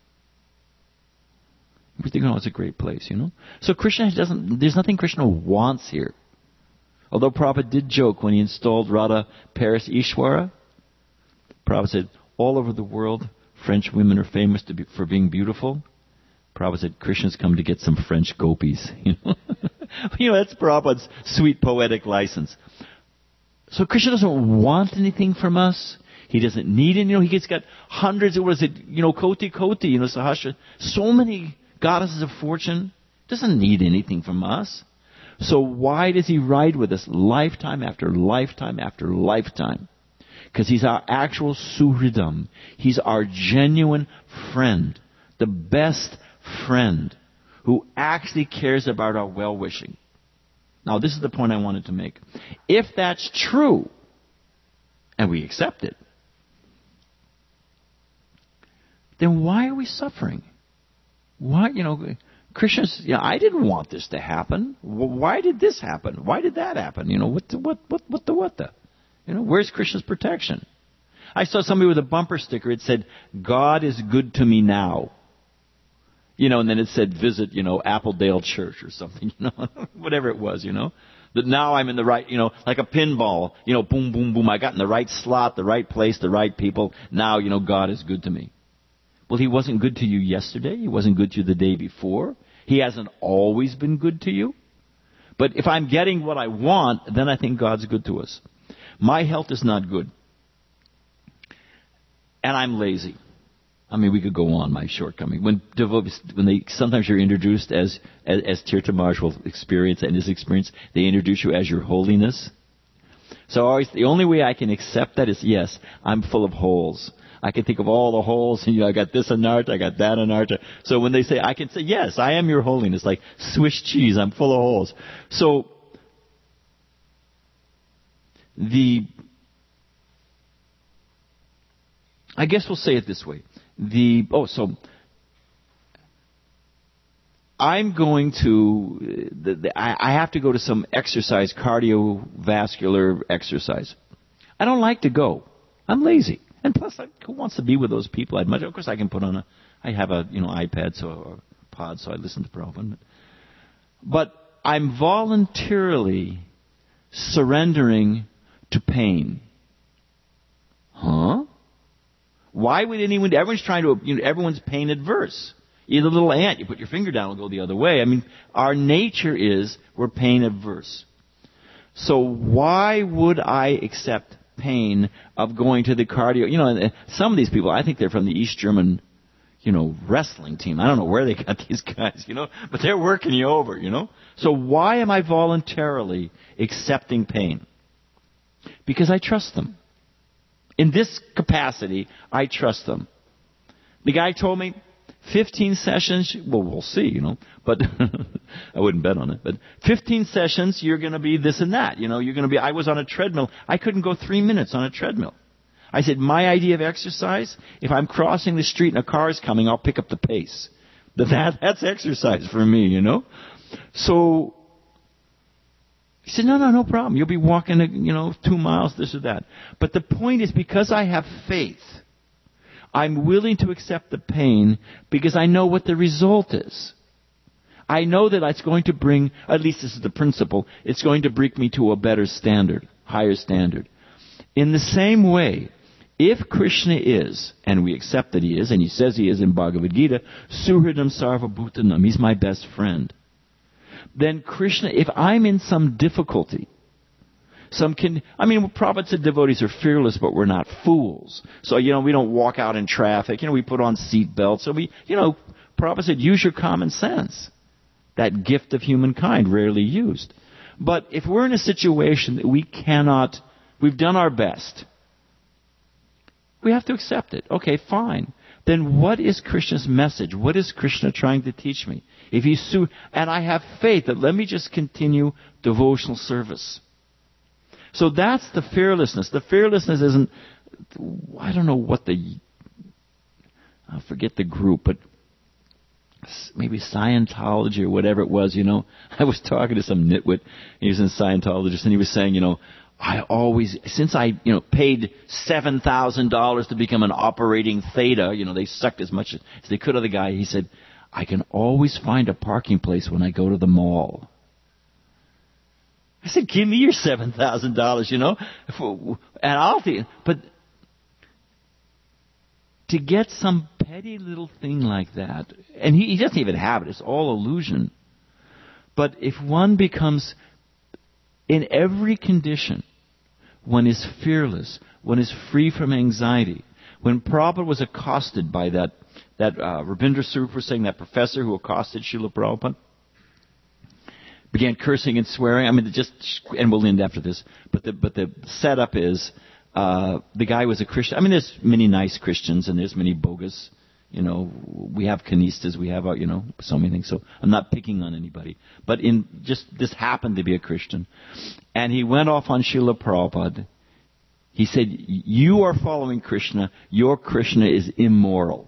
We think, it's a great place, So Krishna there's nothing Krishna wants here. Although Prabhupada did joke when he installed Radha Paris Ishwara, Prabhupada said, all over the world, French women are famous for being beautiful. Prabhupada said, Krishna's come to get some French gopis. That's Prabhupada's sweet poetic license. So Krishna doesn't want anything from us. He doesn't need any. He's got hundreds of, koti, sahasra, so many goddesses of fortune. Doesn't need anything from us. So why does he ride with us lifetime after lifetime after lifetime? Because he's our actual Suhridam. He's our genuine friend. The best friend who actually cares about our well-wishing. Now, this is the point I wanted to make. If that's true, and we accept it, then why are we suffering? Why, Krishna's, I didn't want this to happen. Why did this happen? Why did that happen? What the? Where's Krishna's protection? I saw somebody with a bumper sticker. It said, "God is good to me now." And then it said, "Visit, Appledale Church," or something, whatever it was, That now I'm in the right, like a pinball, boom, boom, boom. I got in the right slot, the right place, the right people. Now, God is good to me. Well, he wasn't good to you yesterday. He wasn't good to you the day before. He hasn't always been good to you. But if I'm getting what I want, then I think God's good to us. My health is not good. And I'm lazy. I mean, we could go on my shortcoming. Sometimes you're introduced as Tirtha Maharaj will experience, and his experience, they introduce you as your holiness. So the only way I can accept that is, yes, I'm full of holes. I can think of all the holes, and I got this anartha, I got that anartha. So when they say, I can say, yes, I am your holiness, like Swiss cheese, I'm full of holes. So I guess we'll say it this way. I'm going to, I have to go to some exercise, cardiovascular exercise. I don't like to go. I'm lazy. And plus, who wants to be with those people? Of course, I can put on I have a, iPad or pod, so I listen to Prabhupada. But I'm voluntarily surrendering to pain. Huh? Why would everyone's trying to, everyone's pain adverse. You're the little ant, you put your finger down, it'll go the other way. I mean, our nature is we're pain adverse. So why would I accept pain of going to the cardio? Some of these people, I think they're from the East German, wrestling team. I don't know where they got these guys, but they're working you over, So why am I voluntarily accepting pain? Because I trust them. In this capacity, I trust them. The guy told me, 15 sessions, well, we'll see, but I wouldn't bet on it. But 15 sessions, you're going to be this and that. You're going to be, I was on a treadmill. I couldn't go 3 minutes on a treadmill. I said, my idea of exercise, if I'm crossing the street and a car is coming, I'll pick up the pace. That's exercise for me, So, he said, no problem. You'll be walking, 2 miles, this or that. But the point is, because I have faith, I'm willing to accept the pain because I know what the result is. I know that it's going to bring, at least this is the principle, it's going to bring me to a better standard, higher standard. In the same way, if Krishna is, and we accept that he is, and he says he is in Bhagavad Gita, Suhridam Sarva Bhutanam, he's my best friend, then Krishna, if I'm in some difficulty, Prabhupada said devotees are fearless, but we're not fools. So, we don't walk out in traffic. We put on seat belts. So Prabhupada said, use your common sense. That gift of humankind, rarely used. But if we're in a situation that we've done our best, we have to accept it. Okay, fine. Then what is Krishna's message? What is Krishna trying to teach me? And I have faith that let me just continue devotional service. So that's the fearlessness. The fearlessness isn't, I don't know I forget the group, but maybe Scientology or whatever it was, I was talking to some nitwit, he was in Scientologist, and he was saying, I always, since I, paid $7,000 to become an operating theta, they sucked as much as they could of the guy, he said, I can always find a parking place when I go to the mall. I said, give me your $7,000, and I'll think. But to get some petty little thing like that, and he doesn't even have it, it's all illusion. But if one becomes, in every condition, one is fearless, one is free from anxiety. When Prabhupada was accosted by that Rabindra Swarup was saying, that professor who accosted Srila Prabhupada, began cursing and swearing. And we'll end after this. But the setup is, the guy was a Christian. There's many nice Christians and there's many bogus. We have canistas, we have, so many things. So I'm not picking on anybody. But this happened to be a Christian. And he went off on Srila Prabhupada. He said, you are following Krishna. Your Krishna is immoral.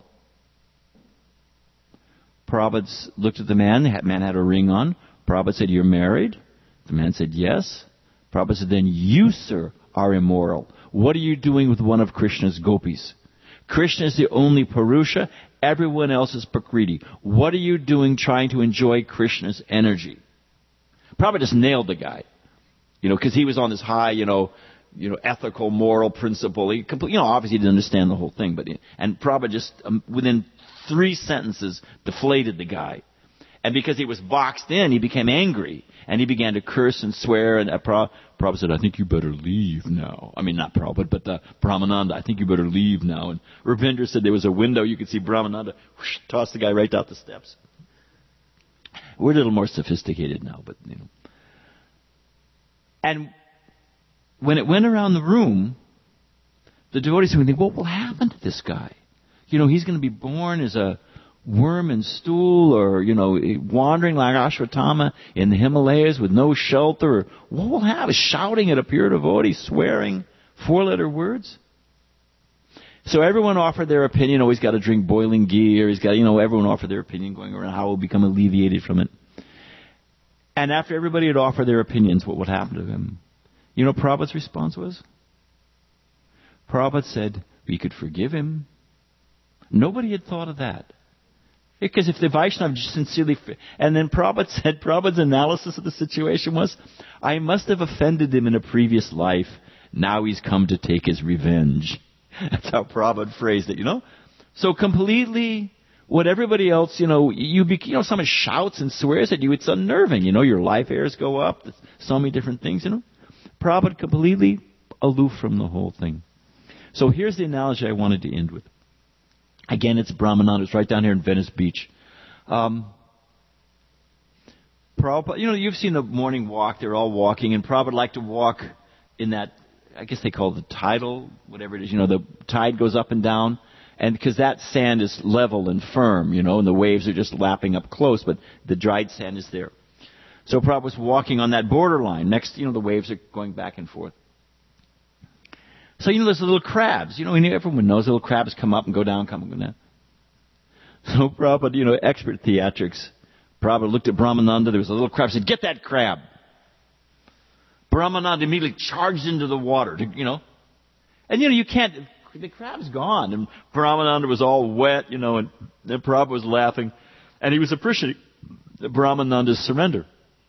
Prabhupada looked at the man. The man had a ring on. Prabhupada said, you're married? The man said, yes. Prabhupada said, then you, sir, are immoral. What are you doing with one of Krishna's gopis? Krishna is the only Purusha. Everyone else is Prakriti. What are you doing trying to enjoy Krishna's energy? Prabhupada just nailed the guy. Because he was on this high, ethical, moral principle. He obviously didn't understand the whole thing. And Prabhupada just, within 3 sentences, deflated the guy. And because he was boxed in, he became angry. And he began to curse and swear. And Prabhupada said, I think you better leave now. I mean, not Prabhupada, but Brahmananda, I think you better leave now. And Ravindra said there was a window. You could see Brahmananda whoosh, toss the guy right out the steps. We're a little more sophisticated now, but, you know. And when it went around the room, the devotees would think, what will happen to this guy? You know, he's going to be born as a worm in stool, or, you know, wandering like Ashwatthama in the Himalayas with no shelter. Or what will happen? Shouting at a pure devotee, swearing 4-letter words. So everyone offered their opinion. Oh, he's got to drink boiling ghee, or he's got, you know, everyone offered their opinion going around how he'll become alleviated from it. And after everybody had offered their opinions, what would happen to him? You know what Prabhupada's response was? Prabhupada said, we could forgive him. Nobody had thought of that. Because if the Vaishnava sincerely... And then Prabhupada said, Prabhupada's analysis of the situation was, I must have offended him in a previous life. Now he's come to take his revenge. That's how Prabhupada phrased it, you know? So completely, what everybody else, you know, someone shouts and swears at you, it's unnerving. You know, your life airs go up. There's so many different things, you know? Prabhupada completely aloof from the whole thing. So here's the analogy I wanted to end with. Again, it's Brahmananda. It's right down here in Venice Beach. Prabhupada, you know, you've seen the morning walk. They're all walking, and Prabhupada liked to walk in that, I guess they call it the tidal, whatever it is. You know, the tide goes up and down, and because that sand is level and firm, you know, and the waves are just lapping up close, but the dried sand is there. So Prabhupada was walking on that borderline. Next, you know, the waves are going back and forth. So, you know, there's little crabs. You know, everyone knows little crabs come up and go down, come and go down. So Prabhupada, you know, expert theatrics. Prabhupada looked at Brahmananda. There was a little crab. Said, get that crab. Brahmananda immediately charged into the water, you know. And, you know, you can't, the crab's gone. And Brahmananda was all wet, you know, and then Prabhupada was laughing. And he was appreciating Brahmananda's surrender.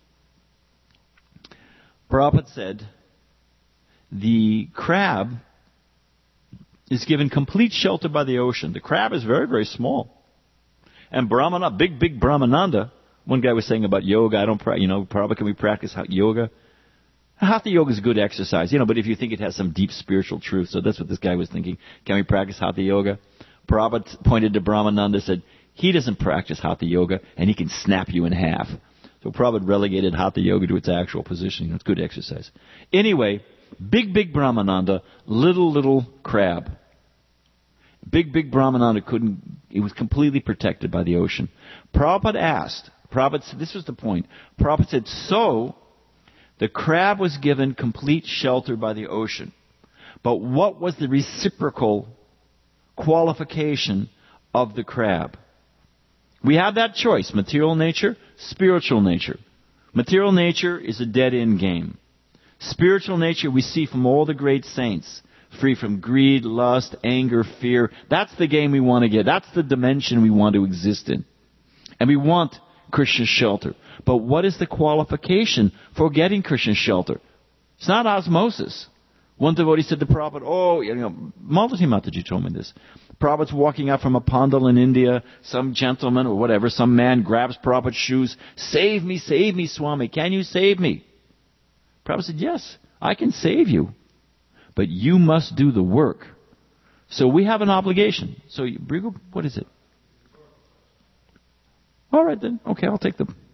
Prabhupada said, the crab is given complete shelter by the ocean. The crab is very, very small. And Brahmananda, big Brahmananda, one guy was saying about yoga, Prabhupada, can we practice yoga? Hatha yoga is good exercise, you know, but if you think it has some deep spiritual truth, so that's what this guy was thinking. Can we practice Hatha yoga? Prabhupada pointed to Brahmananda and said, he doesn't practice Hatha yoga, and he can snap you in half. So Prabhupada relegated Hatha yoga to its actual position. You know, it's good exercise. Anyway, big Brahmananda, little crab. Big Brahmananda he was completely protected by the ocean. Prabhupada said, this was the point. Prabhupada said, so the crab was given complete shelter by the ocean. But what was the reciprocal qualification of the crab? We have that choice, material nature, spiritual nature. Material nature is a dead-end game. Spiritual nature we see from all the great saints, free from greed, lust, anger, fear. That's the game we want to get. That's the dimension we want to exist in. And we want Krishna's shelter. But what is the qualification for getting Krishna's shelter? It's not osmosis. One devotee said to Prabhupada, Maltati Mataji told me this. Prabhupada's walking out from a pandal in India. Some gentleman or whatever, some man grabs Prabhupada's shoes. Save me, Swami. Can you save me? Prabhupada said, yes, I can save you. But you must do the work. So we have an obligation. So, Brigu, what is it? All right then. Okay, I'll take them.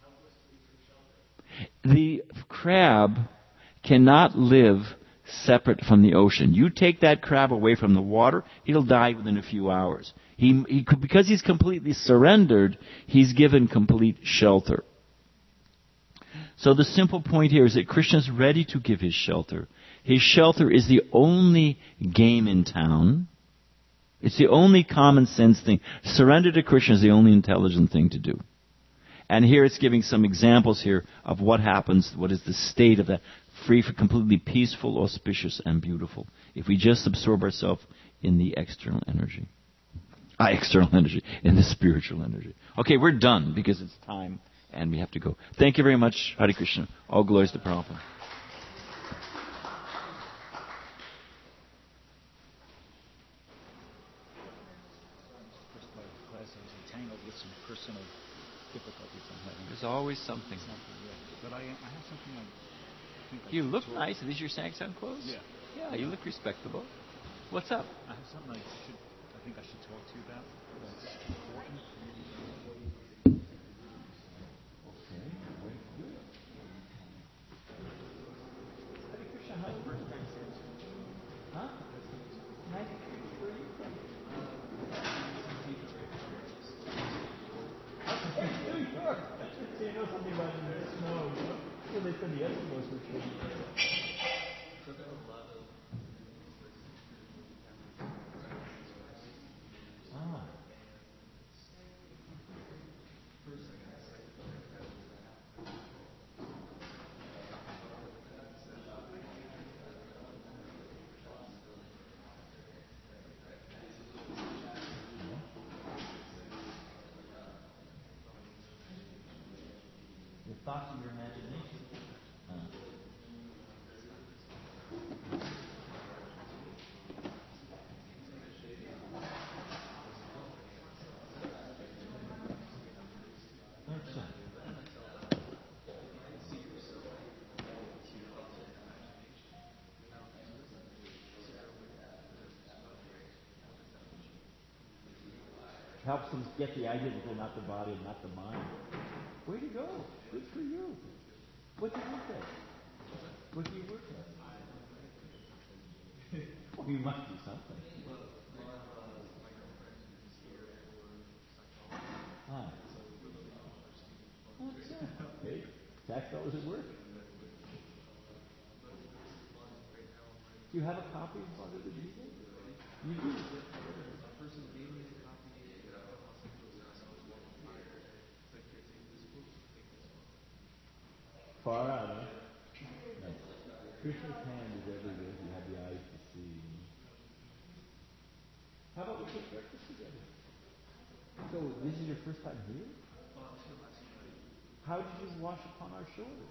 The crab cannot live separate from the ocean. You take that crab away from the water, he'll die within a few hours. Because he's completely surrendered, he's given complete shelter. So the simple point here is that Krishna's ready to give his shelter. His shelter is the only game in town. It's the only common sense thing. Surrender to Krishna is the only intelligent thing to do. And here it's giving some examples here of what happens, what is the state of that, free, for completely peaceful, auspicious, and beautiful. If we just absorb ourselves in the external energy. In the spiritual energy. Okay, we're done because it's time and we have to go. Thank you very much, Hare Krishna. All glories to Prabhupada. Personal difficulties I'm having. There's always something. But I have something I think I You should look talk- nice. Are these your Saxon clothes? Yeah. Yeah, you look respectable. What's up? I have something I think I should talk to you about. That's important. Huh? Nice for you. New York. So you know something about the snow. So they said the Eskimos were chilly. Ah. The thoughts of your imagination. Excellent. Helps them get the idea that they're not the body and not the mind. Way to go. Good for you. What do you work at? What do you work at? Well, you must do something. Ah. Okay. Tax dollars at work. Do you have a copy of Father the Jesus? You do. Far out, huh? Nice. Krishna's hand is everywhere. You have the eyes to see. How about we take breakfast together? So this is your first time here? How did you wash upon our shoulders?